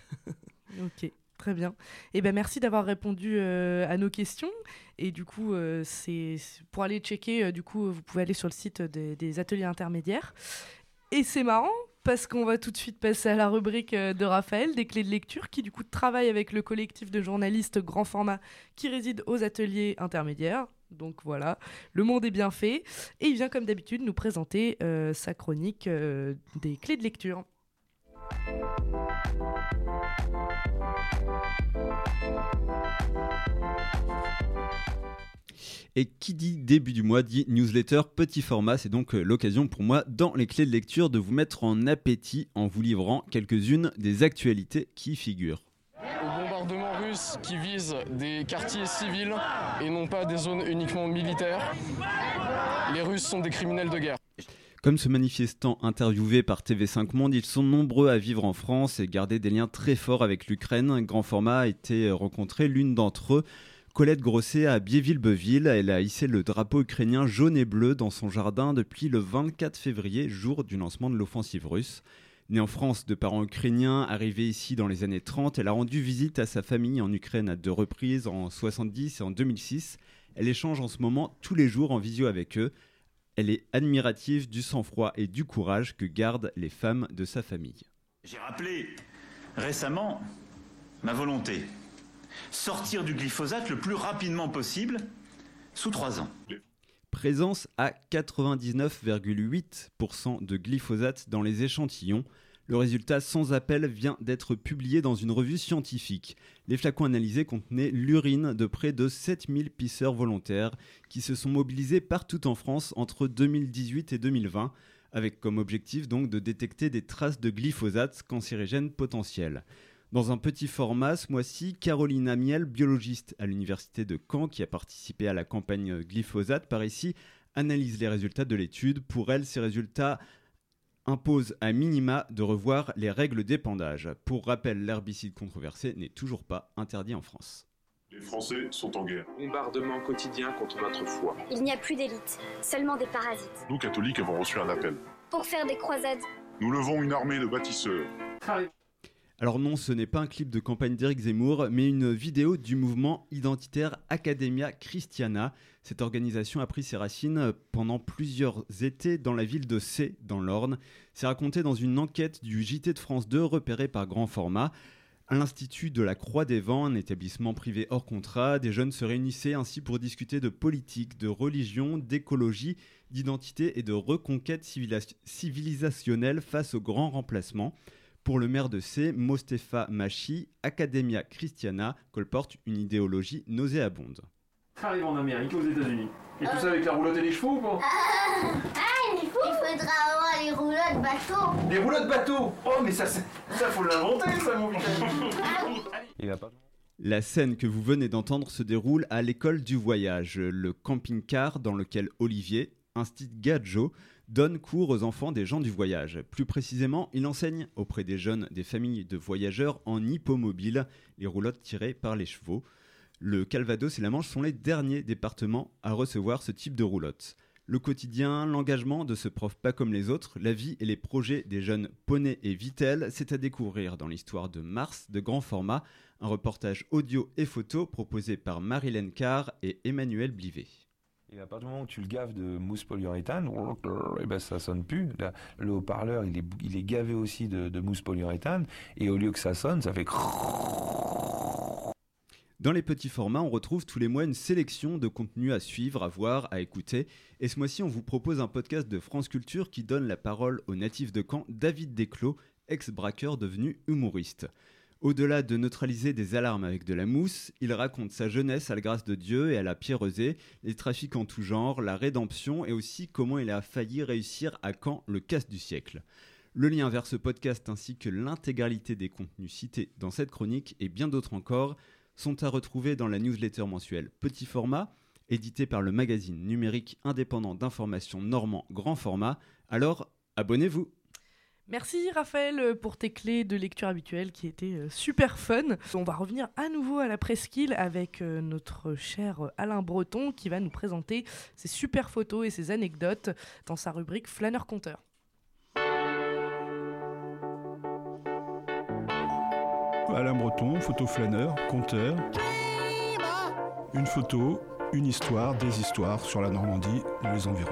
A: Ok, très bien. Eh ben, merci d'avoir répondu euh, à nos questions. Et du coup, euh, c'est, c'est pour aller checker, euh, du coup, vous pouvez aller sur le site des, des ateliers intermédiaires. Et c'est marrant, parce qu'on va tout de suite passer à la rubrique euh, de Raphaël, des clés de lecture, qui du coup travaille avec le collectif de journalistes grand format qui réside aux ateliers intermédiaires. Donc voilà, le monde est bien fait. Et il vient comme d'habitude nous présenter euh, sa chronique euh, des clés de lecture.
B: Et qui dit début du mois dit newsletter petit format. C'est donc l'occasion pour moi, dans les clés de lecture, de vous mettre en appétit en vous livrant quelques-unes des actualités qui y figurent.
K: Au bombardement russe qui vise des quartiers civils et non pas des zones uniquement militaires, les Russes sont des criminels de guerre.
B: Comme ce manifestant interviewé par T V cinq Monde, ils sont nombreux à vivre en France et garder des liens très forts avec l'Ukraine. Grand format a été rencontré l'une d'entre eux, Colette Grosset, à Biéville-Beuville. Elle a hissé le drapeau ukrainien jaune et bleu dans son jardin depuis le vingt-quatre février, jour du lancement de l'offensive russe. Née en France de parents ukrainiens, arrivée ici dans les années trente, elle a rendu visite à sa famille en Ukraine à deux reprises, en soixante-dix et en deux mille six. Elle échange en ce moment tous les jours en visio avec eux. Elle est admirative du sang-froid et du courage que gardent les femmes de sa famille.
L: J'ai rappelé récemment ma volonté, sortir du glyphosate le plus rapidement possible, sous trois ans.
B: Présence à quatre-vingt-dix-neuf virgule huit pour cent de glyphosate dans les échantillons. Le résultat sans appel vient d'être publié dans une revue scientifique. Les flacons analysés contenaient l'urine de près de sept mille pisseurs volontaires qui se sont mobilisés partout en France entre deux mille dix-huit et deux mille vingt, avec comme objectif donc de détecter des traces de glyphosate cancérigènes potentiels. Dans un petit format, ce mois-ci, Caroline Amiel, biologiste à l'université de Caen, qui a participé à la campagne glyphosate par ici, analyse les résultats de l'étude. Pour elle, ces résultats impose à minima de revoir les règles d'épandage. Pour rappel, l'herbicide controversé n'est toujours pas interdit en France.
M: Les Français sont en guerre.
N: Bombardement quotidien contre notre foi.
O: Il n'y a plus d'élite, seulement des parasites.
M: Nous, catholiques, avons reçu un appel.
O: Pour faire des croisades.
M: Nous levons une armée de bâtisseurs.
B: Alors non, ce n'est pas un clip de campagne d'Éric Zemmour, mais une vidéo du mouvement identitaire Academia Christiana. Cette organisation a pris ses racines pendant plusieurs étés dans la ville de Sées, dans l'Orne. C'est raconté dans une enquête du J T de France deux repérée par Grand Format. À l'Institut de la Croix des Vents, un établissement privé hors contrat, des jeunes se réunissaient ainsi pour discuter de politique, de religion, d'écologie, d'identité et de reconquête civila- civilisationnelle face au grand remplacement. Pour le maire de Sées, Mostefa Machi, Academia Christiana colporte une idéologie nauséabonde.
P: Arrive en Amérique, aux États-Unis. Et tout ça avec la roulotte et les chevaux ou pas?
Q: Ah, il faudra avoir les roulottes bateau.
P: Les roulottes bateau? Oh, mais ça, ça faut l'inventer, ça, mon Michel.
B: La scène que vous venez d'entendre se déroule à l'école du voyage, le camping-car dans lequel Olivier, Instit Gadjo, donne cours aux enfants des gens du voyage. Plus précisément, il enseigne auprès des jeunes des familles de voyageurs en hippomobile, les roulottes tirées par les chevaux. Le Calvados et la Manche sont les derniers départements à recevoir ce type de roulotte. Le quotidien, l'engagement de ce prof pas comme les autres, la vie et les projets des jeunes Poney et Vittel, c'est à découvrir dans l'histoire de Mars de Grand Format, un reportage audio et photo proposé par Marilène Carr et Emmanuel Blivet.
R: Et à partir du moment où tu le gaves de mousse polyuréthane, et ben ça sonne plus. Là, le haut-parleur, il est, il est gavé aussi de, de mousse polyuréthane, et au lieu que ça sonne, ça fait...
B: Dans les petits formats, on retrouve tous les mois une sélection de contenus à suivre, à voir, à écouter. Et ce mois-ci, on vous propose un podcast de France Culture qui donne la parole au natif de Caen, David Desclos, ex-braqueur devenu humoriste. Au-delà de neutraliser des alarmes avec de la mousse, il raconte sa jeunesse à la grâce de Dieu et à la pierrosée, les trafics en tout genre, la rédemption et aussi comment il a failli réussir à Caen le casse du siècle. Le lien vers ce podcast ainsi que l'intégralité des contenus cités dans cette chronique et bien d'autres encore sont à retrouver dans la newsletter mensuelle Petit Format, édité par le magazine numérique indépendant d'information normand Grand Format. Alors, abonnez-vous!
A: Merci Raphaël pour tes clés de lecture habituelles qui étaient super fun. On va revenir à nouveau à la presqu'île avec notre cher Alain Breton qui va nous présenter ses super photos et ses anecdotes dans sa rubrique Flâneur-conteur.
E: Alain Breton, photo flâneur, conteur. Une photo, une histoire, des histoires sur la Normandie et les environs.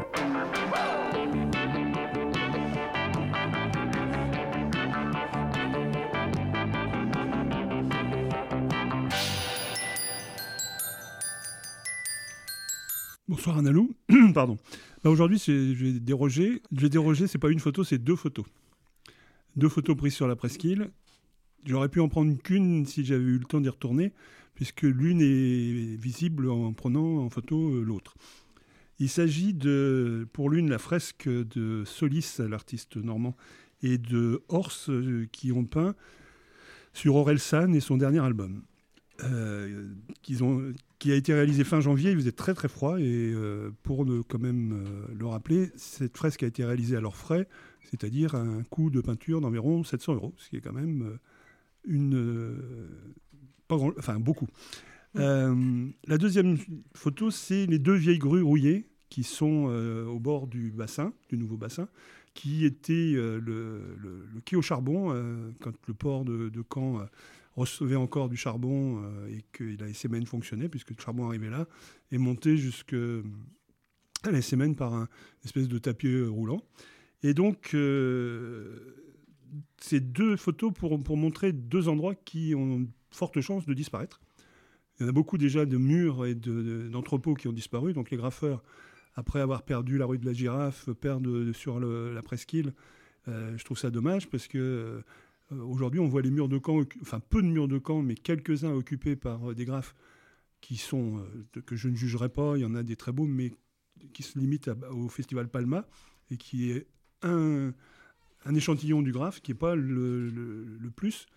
E: Bonsoir Analou, pardon. Bah aujourd'hui, c'est, je vais déroger. Je vais déroger, c'est pas une photo, c'est deux photos. Deux photos prises sur la presqu'île. J'aurais pu en prendre qu'une si j'avais eu le temps d'y retourner, puisque l'une est visible en prenant en photo l'autre. Il s'agit de, pour l'une, la fresque de Solis, l'artiste normand, et de Horst, qui ont peint sur Orelsan et son dernier album. Euh, qu'ils ont, qui a été réalisé fin janvier, il faisait très très froid, et euh, pour le, quand même euh, le rappeler, cette fresque a été réalisée à leurs frais, c'est-à-dire un coût de peinture d'environ sept cents euros, ce qui est quand même... Euh, Une, euh, pas grand, enfin beaucoup. Euh, la deuxième photo, c'est les deux vieilles grues rouillées qui sont euh, au bord du bassin, du nouveau bassin, qui était euh, le, le, le quai au charbon euh, quand le port de, de Caen euh, recevait encore du charbon euh, et que la S M N fonctionnait, puisque le charbon arrivait là, et montait jusqu'à la S M N par un, une espèce de tapis roulant. Et donc... Euh, ces deux photos pour, pour montrer deux endroits qui ont de fortes chances de disparaître. Il y en a beaucoup déjà de murs et de, de, d'entrepôts qui ont disparu. Donc les graffeurs, après avoir perdu la rue de la Girafe, perdent sur le, la presqu'île. Euh, je trouve ça dommage parce que euh, aujourd'hui on voit les murs de Caen, enfin peu de murs de Caen, mais quelques-uns occupés par euh, des graphes qui sont, euh, que je ne jugerai pas. Il y en a des très beaux, mais qui se limitent à, au Festival Palma et qui est un... un échantillon du graphe qui n'est pas le, le, le plus.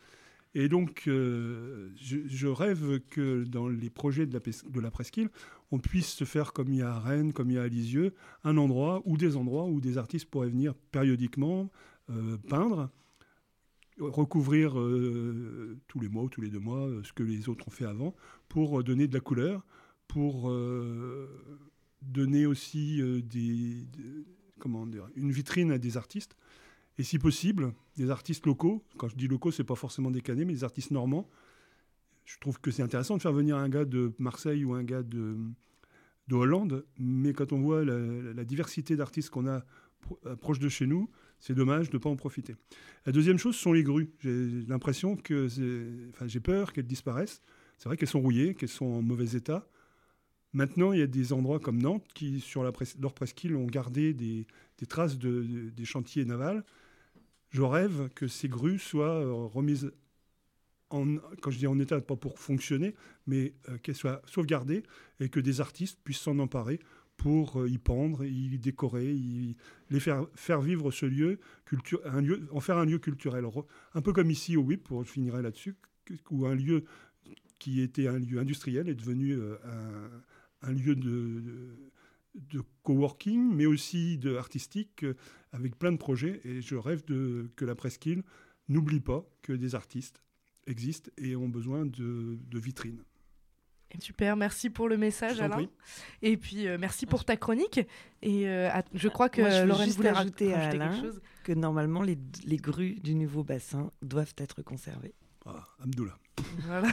E: Et donc, euh, je, je rêve que dans les projets de la, de la presqu'île, on puisse se faire comme il y a à Rennes, comme il y a à Lisieux, un endroit ou des endroits où des artistes pourraient venir périodiquement euh, peindre, recouvrir euh, tous les mois ou tous les deux mois euh, ce que les autres ont fait avant, pour donner de la couleur, pour euh, donner aussi euh, des, de, comment dire, une vitrine à des artistes. Et si possible, des artistes locaux. Quand je dis locaux, ce n'est pas forcément des Canets, mais des artistes normands. Je trouve que c'est intéressant de faire venir un gars de Marseille ou un gars de, de Hollande, mais quand on voit la, la diversité d'artistes qu'on a pro, proche de chez nous, c'est dommage de ne pas en profiter. La deuxième chose, ce sont les grues. J'ai l'impression que... Enfin, j'ai peur qu'elles disparaissent. C'est vrai qu'elles sont rouillées, qu'elles sont en mauvais état. Maintenant, il y a des endroits comme Nantes qui, sur la pres- leur presqu'île, ont gardé des, des traces de, de, des chantiers navals. Je rêve que ces grues soient euh, remises, en, quand je dis en état, pas pour fonctionner, mais euh, qu'elles soient sauvegardées et que des artistes puissent s'en emparer pour euh, y pendre, y décorer, y, les faire, faire vivre ce lieu, culture, un lieu, en faire un lieu culturel. Un peu comme ici au W I P, pour je finirai là-dessus, où un lieu qui était un lieu industriel est devenu euh, un, un lieu de... de de coworking, mais aussi de artistique, euh, avec plein de projets. Et je rêve de, que la presqu'île n'oublie pas que des artistes existent et ont besoin de, de vitrines.
A: Super, merci pour le message,
E: Je t'en
A: Alain.
E: prie.
A: Et puis, euh, merci pour ta chronique. Et euh, à- je crois que
F: Moi, je veux
A: Lorraine
F: juste
A: voulait ra-
F: ajouter à
A: rajouter quelque
F: Alain
A: chose.
F: que normalement, les, les grues du nouveau bassin doivent être conservées.
E: Ah, Abdullah.
A: Voilà.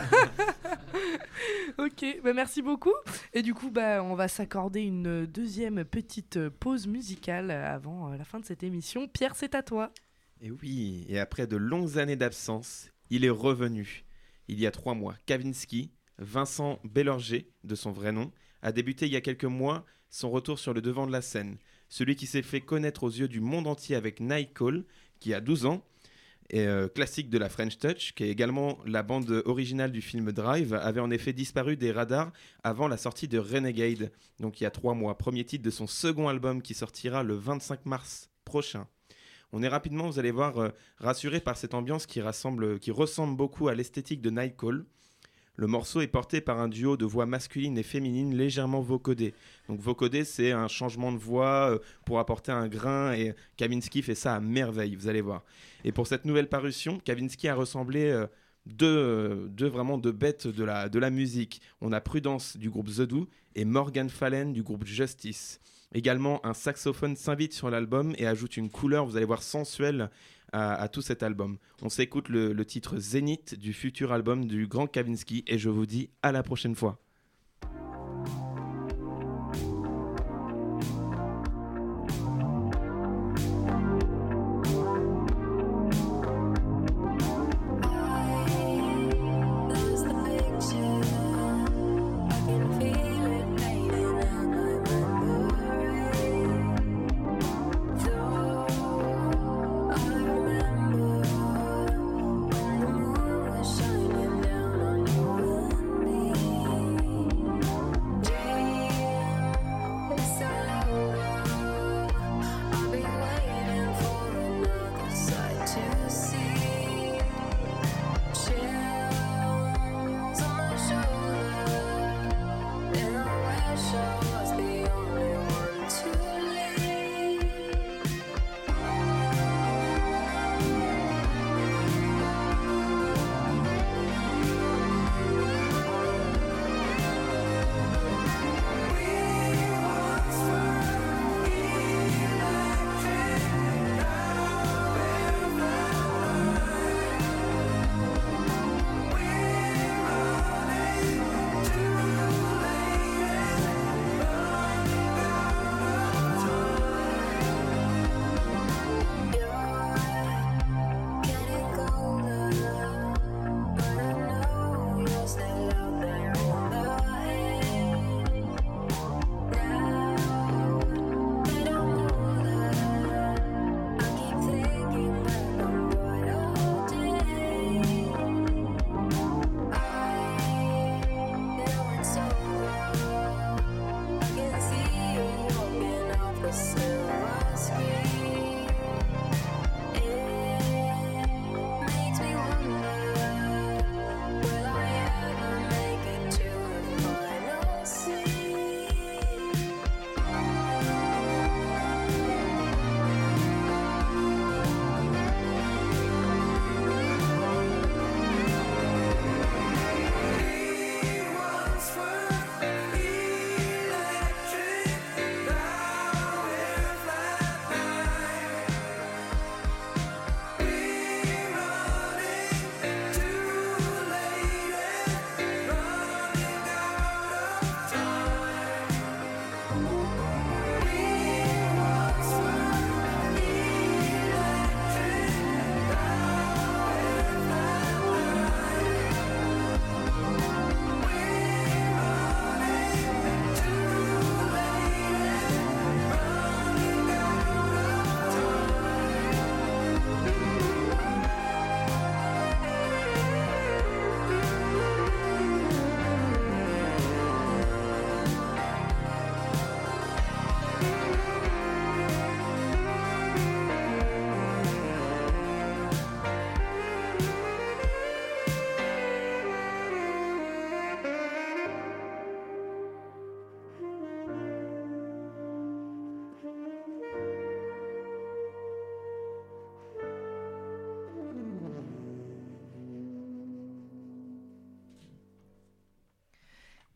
A: Ok, bah merci beaucoup. Et du coup, bah, on va s'accorder une deuxième petite pause musicale avant euh, la fin de cette émission. Pierre, c'est à toi.
C: Et oui, et après de longues années d'absence, il est revenu. Il y a trois mois, Kavinsky, Vincent Bellorger, de son vrai nom, a débuté il y a quelques mois son retour sur le devant de la scène. Celui qui s'est fait connaître aux yeux du monde entier avec Night Call, qui a douze ans, et euh, classique de la French Touch, qui est également la bande originale du film Drive, avait en effet disparu des radars avant la sortie de Renegade, donc il y a trois mois, premier titre de son second album qui sortira le vingt-cinq mars prochain. On est rapidement, vous allez voir, euh, rassuré par cette ambiance qui, rassemble, qui ressemble beaucoup à l'esthétique de Night Call. Le morceau est porté par un duo de voix masculine et féminine légèrement vocodé. Donc vocodé, c'est un changement de voix euh, pour apporter un grain, et Kavinsky fait ça à merveille, vous allez voir. Et pour cette nouvelle parution, Kavinsky a ressemblé euh, deux, euh, deux vraiment deux bêtes de la, de la musique. On a Prudence du groupe The Do et Morgan Fallen du groupe Justice. Également, un saxophone s'invite sur l'album et ajoute une couleur, vous allez voir, sensuelle à, à tout cet album. On s'écoute le, le titre Zénith du futur album du grand Kavinsky et je vous dis à la prochaine fois.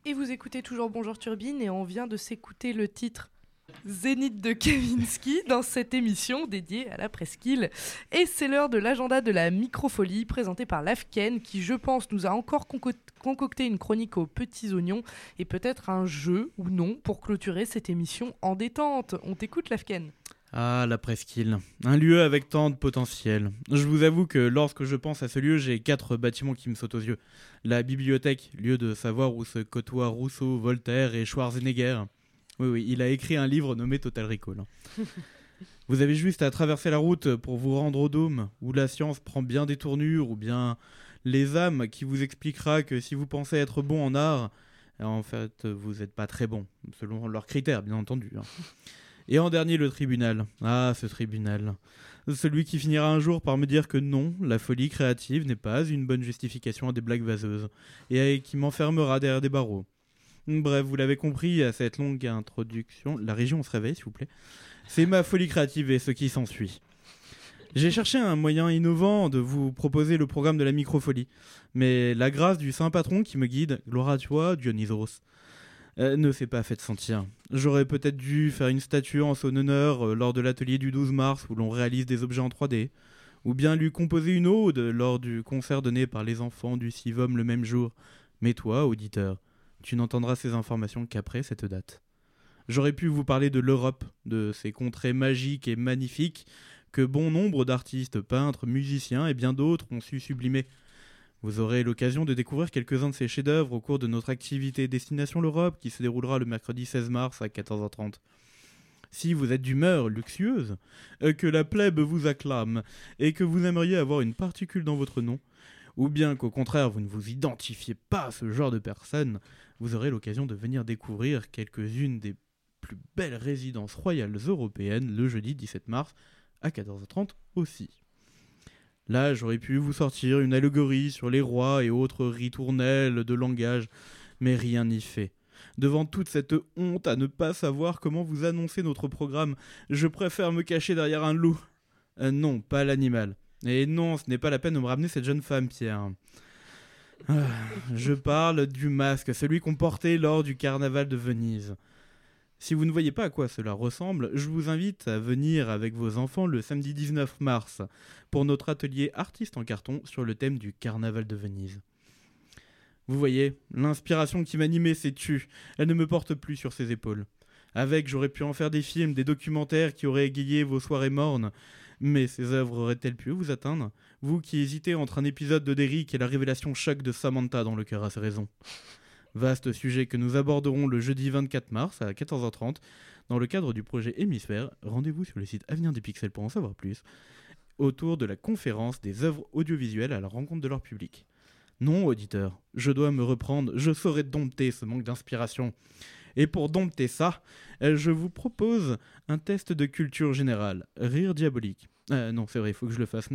A: Et vous écoutez toujours Bonjour Turbine et on vient de s'écouter le titre Zénith de Kavinsky dans cette émission dédiée à la presqu'île. Et c'est l'heure de l'agenda de la microfolie présenté par Lafken qui, je pense, nous a encore conco- concocté une chronique aux petits oignons et peut-être un jeu ou non pour clôturer cette émission en détente. On t'écoute, Lafken.
D: Ah, la presqu'île. Un lieu avec tant de potentiel. Je vous avoue que lorsque je pense à ce lieu, j'ai quatre bâtiments qui me sautent aux yeux. La bibliothèque, lieu de savoir où se côtoient Rousseau, Voltaire et Schwarzenegger. Oui, oui, il a écrit un livre nommé Total Recall. Vous avez juste à traverser la route pour vous rendre au dôme, où la science prend bien des tournures, ou bien les âmes qui vous expliquera que si vous pensez être bon en art, en fait, vous n'êtes pas très bon, selon leurs critères, bien entendu. Hein. Et en dernier, le tribunal. Ah, ce tribunal. Celui qui finira un jour par me dire que non, la folie créative n'est pas une bonne justification à des blagues vaseuses, et qui m'enfermera derrière des barreaux. Bref, vous l'avez compris à cette longue introduction. La région, on se réveille, s'il vous plaît. C'est ma folie créative et ce qui s'ensuit. J'ai cherché un moyen innovant de vous proposer le programme de la microfolie. Mais la grâce du saint patron qui me guide, gloire à toi, Dionysos, euh, ne s'est pas fait sentir. J'aurais peut-être dû faire une statue en son honneur euh, lors de l'atelier du douze mars où l'on réalise des objets en trois D. Ou bien lui composer une ode lors du concert donné par les enfants du Civom le même jour. Mais toi, auditeur, tu n'entendras ces informations qu'après cette date. J'aurais pu vous parler de l'Europe, de ces contrées magiques et magnifiques que bon nombre d'artistes, peintres, musiciens et bien d'autres ont su sublimer. Vous aurez l'occasion de découvrir quelques-uns de ces chefs-d'œuvre au cours de notre activité Destination l'Europe qui se déroulera le mercredi seize mars à quatorze heures trente. Si vous êtes d'humeur luxueuse, que la plèbe vous acclame et que vous aimeriez avoir une particule dans votre nom, ou bien qu'au contraire vous ne vous identifiez pas à ce genre de personne, vous aurez l'occasion de venir découvrir quelques-unes des plus belles résidences royales européennes le jeudi dix-sept mars à quatorze heures trente aussi. Là, j'aurais pu vous sortir une allégorie sur les rois et autres ritournelles de langage, mais rien n'y fait. Devant toute cette honte à ne pas savoir comment vous annoncer notre programme, je préfère me cacher derrière un loup. Euh, non, pas l'animal. Et non, ce n'est pas la peine de me ramener cette jeune femme, Pierre. Ah, je parle du masque, celui qu'on portait lors du carnaval de Venise. Si vous ne voyez pas à quoi cela ressemble, je vous invite à venir avec vos enfants le samedi dix-neuf mars pour notre atelier artiste en carton sur le thème du carnaval de Venise. Vous voyez, l'inspiration qui m'animait s'est tue, elle ne me porte plus sur ses épaules. Avec, j'aurais pu en faire des films, des documentaires qui auraient égayé vos soirées mornes. Mais ces œuvres auraient-elles pu vous atteindre? Vous qui hésitez entre un épisode de Derrick et la révélation choc de Samantha dans Le cœur a ses raisons. Vaste sujet que nous aborderons le jeudi vingt-quatre mars à quatorze heures trente dans le cadre du projet Hémisphère. Rendez-vous sur le site Avenir des Pixels pour en savoir plus, autour de la conférence des œuvres audiovisuelles à la rencontre de leur public. Non, auditeur, je dois me reprendre, je saurai dompter ce manque d'inspiration. Et pour dompter ça, je vous propose un test de culture générale. Rire diabolique. Euh, non, c'est vrai, il faut que je le fasse.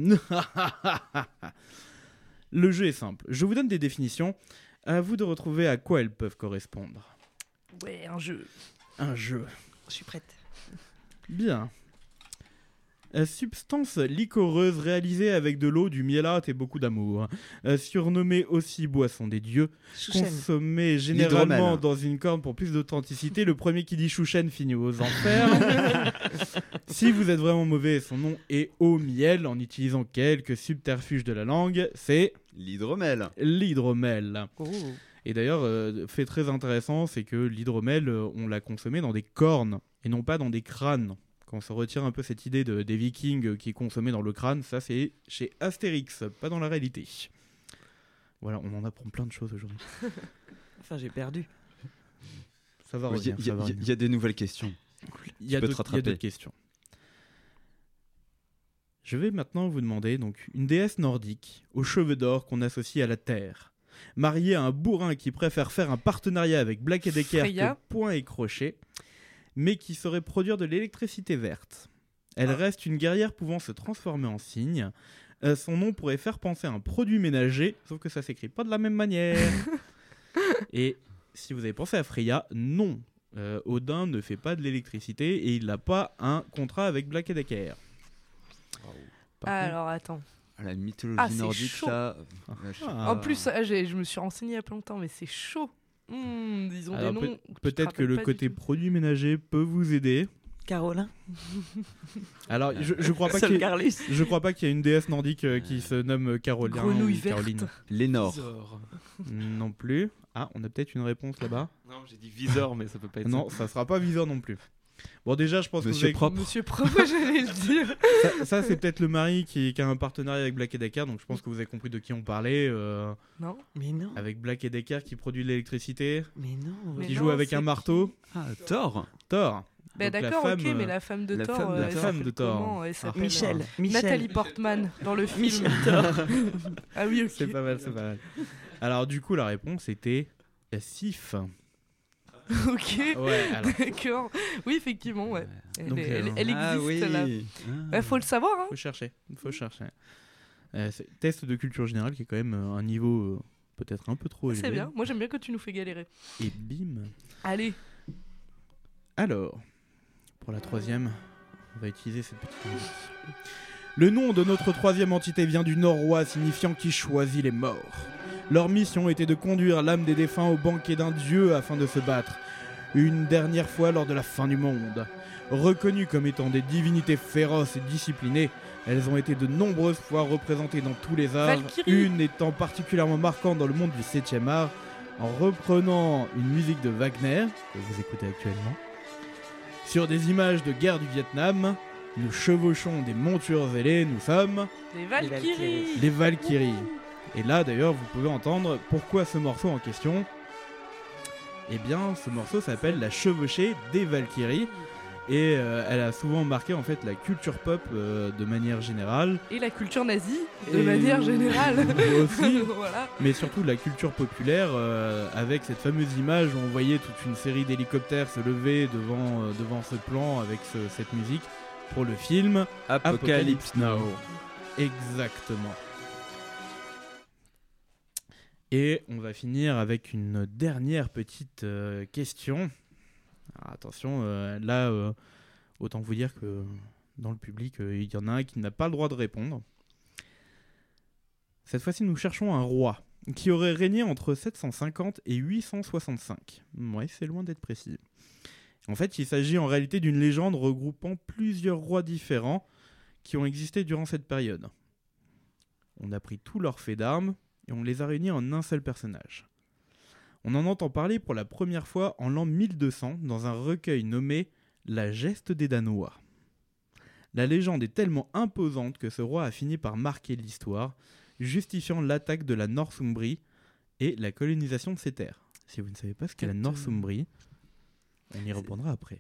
D: Le jeu est simple. Je vous donne des définitions. À vous de retrouver à quoi elles peuvent correspondre.
A: Ouais, un jeu.
D: Un jeu.
F: Je suis prête.
D: Bien. Euh, substance liquoreuse réalisée avec de l'eau, du mielate et beaucoup d'amour. Euh, surnommée aussi boisson des dieux.
F: Chouchen.
D: Consommée généralement
B: L'hydromel.
D: dans une corne pour plus d'authenticité. Le premier qui dit chouchen finit aux enfers. Si vous êtes vraiment mauvais, son nom est au miel. En utilisant quelques subterfuges de la langue, c'est
B: l'hydromel.
D: L'hydromel.
F: Oh.
D: Et d'ailleurs, euh, fait très intéressant, c'est que l'hydromel, euh, on l'a consommé dans des cornes et non pas dans des crânes. Quand on se retire un peu cette idée de, des vikings qui consommaient dans le crâne, ça c'est chez Astérix, pas dans la réalité. Voilà, on en apprend plein de choses aujourd'hui.
F: Enfin, j'ai perdu.
D: Ça va
B: Il
D: revenir.
B: y, y, y, y a des nouvelles questions.
D: Il y a
B: peux te
D: d'autres
B: rattraper.
D: il y a d'autres questions. Je vais maintenant vous demander donc une déesse nordique aux cheveux d'or qu'on associe à la terre, mariée à un bourrin qui préfère faire un partenariat avec Black et Decker
A: Freya.
D: que point et crochet, mais qui saurait produire de l'électricité verte. Elle
A: Ah.
D: reste une guerrière pouvant se transformer en cygne. Euh, son nom pourrait faire penser à un produit ménager, sauf que ça s'écrit pas de la même manière. Et si vous avez pensé à Freya, non. Euh, Odin ne fait pas de l'électricité et il n'a pas un contrat avec Black et Decker. Par contre-
A: Alors, attends.
B: À la mythologie
A: Ah, c'est
B: nordique,
A: chaud.
B: là. là, je sais
D: Ah.
B: pas.
A: En plus, ah, j'ai- je me suis renseigné il y a pas longtemps, mais c'est chaud. Mmh, ils ont
D: Alors,
A: des
D: peut-
A: noms. que tu te
D: peut-être que
A: rappelles
D: le
A: pas du
D: côté
A: tout.
D: produit ménager peut vous aider.
F: Carolin.
D: Alors, je, je crois pas
F: Seul
D: qu'il y ait-
F: Carlus.
D: je crois pas qu'il y a une déesse nordique euh, qui se nomme Carolien
A: Grenouille
D: ou
A: verte.
D: Caroline.
B: Lénore.
D: Non plus. Ah, on a peut-être une réponse là-bas.
C: Non, j'ai dit visor, mais ça peut pas être
D: Non, ça sera pas viseur non plus. Bon, déjà, je pense que vous
B: Monsieur
D: avez...
B: Propre.
A: Monsieur Propre, j'allais le dire.
D: Ça, ça, c'est peut-être le mari qui, qui a un partenariat avec Black Decker, donc je pense que vous avez compris de qui on parlait. euh,
A: Non.
F: Mais non.
D: Avec Black Decker qui produit de l'électricité,
F: Mais non.
A: Mais
D: qui
A: non,
D: joue avec
A: c'est
D: un marteau.
B: Ah, Thor.
D: Thor.
A: Bah,
D: Donc, la
A: d'accord,
D: femme,
A: ok,
D: euh,
A: mais la femme de
B: la
A: Thor,
B: femme de
A: euh,
B: la
A: elle
D: femme
A: s'appelle
D: de Thor.
A: comment Elle
D: Ah.
A: s'appelle
F: Michel.
A: euh,
F: Michel.
A: Nathalie Portman dans le film.
F: Michel Thor.
A: Ah oui, ok.
D: C'est pas mal, c'est pas mal. Alors, du coup, la réponse était la Sif.
A: Ok.
D: Ouais, alors.
A: D'accord. Oui, effectivement, ouais. Elle,
D: Donc,
A: est- elle-
D: euh,
A: elle existe
B: Ah oui.
A: là.
B: Ah.
A: Ouais, faut le savoir, hein.
D: Faut chercher, faut chercher. Euh, c'est- test de culture générale qui est quand même euh, un niveau euh, peut-être un peu trop élevé.
A: C'est bien. Moi, j'aime bien que tu nous fais galérer.
D: Et bim.
A: Allez.
D: Alors, pour la troisième, on va utiliser cette petite musique. Le nom de notre troisième entité vient du norrois signifiant qui choisit les morts. Leur mission était de conduire l'âme des défunts au banquet d'un dieu afin de se battre, une dernière fois lors de la fin du monde. Reconnues comme étant des divinités féroces et disciplinées, elles ont été de nombreuses fois représentées dans tous les arts,
A: Valkyrie.
D: une étant particulièrement marquante dans le monde du septième art, en reprenant une musique de Wagner, que vous écoutez actuellement. Sur des images de guerre du Vietnam, nous chevauchons des montures ailées, nous sommes
A: Les Valkyries.
D: les Valkyries. Et là d'ailleurs vous pouvez entendre pourquoi ce morceau en question. Eh bien ce morceau s'appelle La Chevauchée des Valkyries. Et euh, elle a souvent marqué en fait la culture pop euh, de manière générale.
A: Et la culture nazie, de
D: Et-
A: manière générale.
D: Aussi.
A: Voilà.
D: Mais surtout de la culture populaire, euh, avec cette fameuse image où on voyait toute une série d'hélicoptères se lever devant, euh, devant ce plan avec ce- cette musique pour le film
B: Apocalypse Now.
D: Exactement. Et on va finir avec une dernière petite euh, question. Alors, attention, euh, là, euh, autant vous dire que dans le public, euh, il y en a un qui n'a pas le droit de répondre. Cette fois-ci, nous cherchons un roi qui aurait régné entre sept cent cinquante et huit cent soixante-cinq. Ouais, c'est loin d'être précis. En fait, il s'agit en réalité d'une légende regroupant plusieurs rois différents qui ont existé durant cette période. On a pris tous leurs faits d'armes et on les a réunis en un seul personnage. On en entend parler pour la première fois en l'an mille deux cents dans un recueil nommé La Geste des Danois. La légende est tellement imposante que ce roi a fini par marquer l'histoire, justifiant l'attaque de la Northumbrie et la colonisation de ces terres. Si vous ne savez pas ce qu'est la Northumbrie, on y répondra après.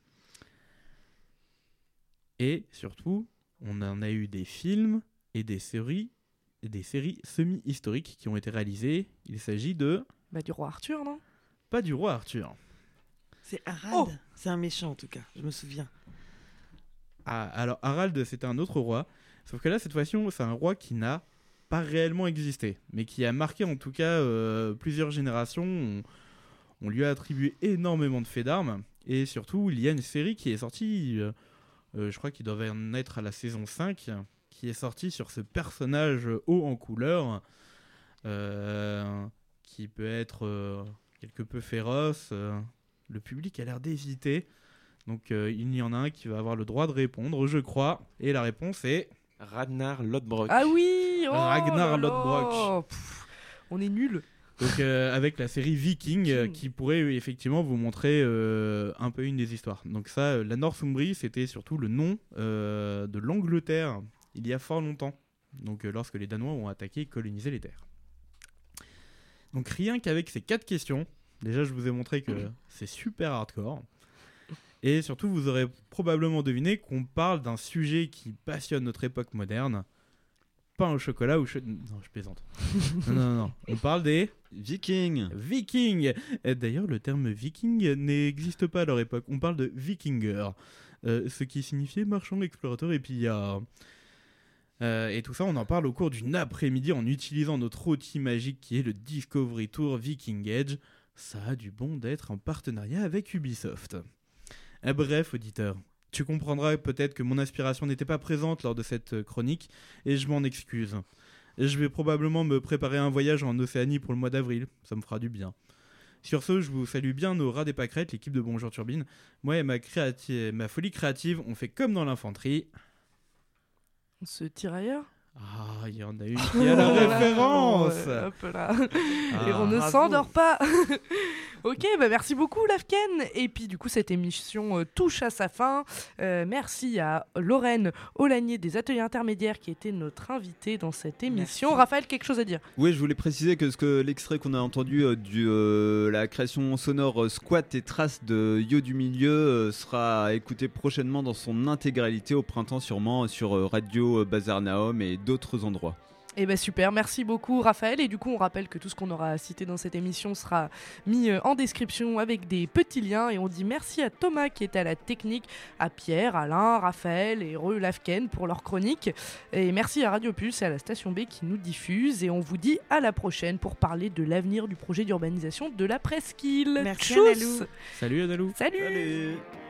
D: Et surtout, on en a eu des films et des séries, des séries semi-historiques qui ont été réalisées. Il s'agit de...
A: Bah, du roi Arthur, non?
D: Pas du roi Arthur.
F: C'est Harald.
A: Oh
F: C'est un méchant en tout cas, je me souviens.
D: Ah, alors Harald, c'était un autre roi. Sauf que là, cette fois-ci, c'est un roi qui n'a pas réellement existé, mais qui a marqué en tout cas euh, plusieurs générations. On, on lui a attribué énormément de faits d'armes. Et surtout, il y a une série qui est sortie, euh, euh, je crois qu'il devait en être à la saison cinq, qui est sortie sur ce personnage haut en couleur, euh, qui peut être euh, quelque peu féroce. Euh, le public a l'air d'hésiter. Donc euh, il y en a un qui va avoir le droit de répondre, je crois. Et la réponse est...
C: Ragnar Lodbrok.
A: Ah oui, oh
D: Ragnar
A: là là.
D: Lodbrok.
A: Pff, on est nuls.
D: Donc euh, avec la série Viking, euh, qui pourrait euh, effectivement vous montrer euh, un peu une des histoires. Donc ça, euh, la Northumbrie, c'était surtout le nom euh, de l'Angleterre il y a fort longtemps. Donc euh, lorsque les Danois ont attaqué et colonisé les terres. Donc rien qu'avec ces quatre questions, déjà je vous ai montré que c'est super hardcore. Et surtout, vous aurez probablement deviné qu'on parle d'un sujet qui passionne notre époque moderne. Pain au chocolat ou... Cho- non, je plaisante. non, non, non. On parle des...
B: Vikings.
D: Vikings. Et d'ailleurs, le terme viking n'existe pas à leur époque. On parle de vikinger. Euh, ce qui signifiait marchand, explorateur et pillard. Euh, et tout ça, on en parle au cours d'une après-midi en utilisant notre outil magique qui est le Discovery Tour Viking Age. Ça a du bon d'être en partenariat avec Ubisoft. Eh, bref, auditeur, tu comprendras peut-être que mon inspiration n'était pas présente lors de cette chronique, et je m'en excuse. Je vais probablement me préparer un voyage en Océanie pour le mois d'avril, ça me fera du bien. Sur ce, je vous salue bien nos rats des pâquerettes, l'équipe de Bonjour Turbine. Moi et ma, créati- ma folie créative, on fait comme dans l'infanterie.
A: On se tire ailleurs.
D: Ah, il y en a une qui a la référence.
A: Ouais, hop là.
D: Ah,
A: Et on ne
D: bravo.
A: s'endort pas. Ok, bah merci beaucoup Lafken. Et puis du coup cette émission euh, touche à sa fin. Euh, merci à Lorraine Olagnier des ateliers intermédiaires qui était notre invitée dans cette émission.
B: Merci.
A: Raphaël, quelque chose à dire?
B: Oui, je voulais préciser que, ce que l'extrait qu'on a entendu euh, de euh, la création sonore euh, Squat et Traces de Yo du Milieu euh, sera à écouter prochainement dans son intégralité au printemps sûrement sur euh, Radio euh, Bazar Naum et d'autres endroits.
A: Eh ben super, merci beaucoup Raphaël. Et du coup on rappelle que tout ce qu'on aura cité dans cette émission sera mis euh, en description avec des petits liens. Et on dit merci à Thomas qui est à la technique, à Pierre, Alain, Raphaël et Re Lafken pour leur chronique. Et merci à Radio Pulse et à la Station B qui nous diffuse. Et on vous dit à la prochaine pour parler de l'avenir du projet d'urbanisation de la Presqu'île.
F: Merci
A: Tchuss.
F: Analou.
D: Salut Adalou.
A: Salut,
B: Salut.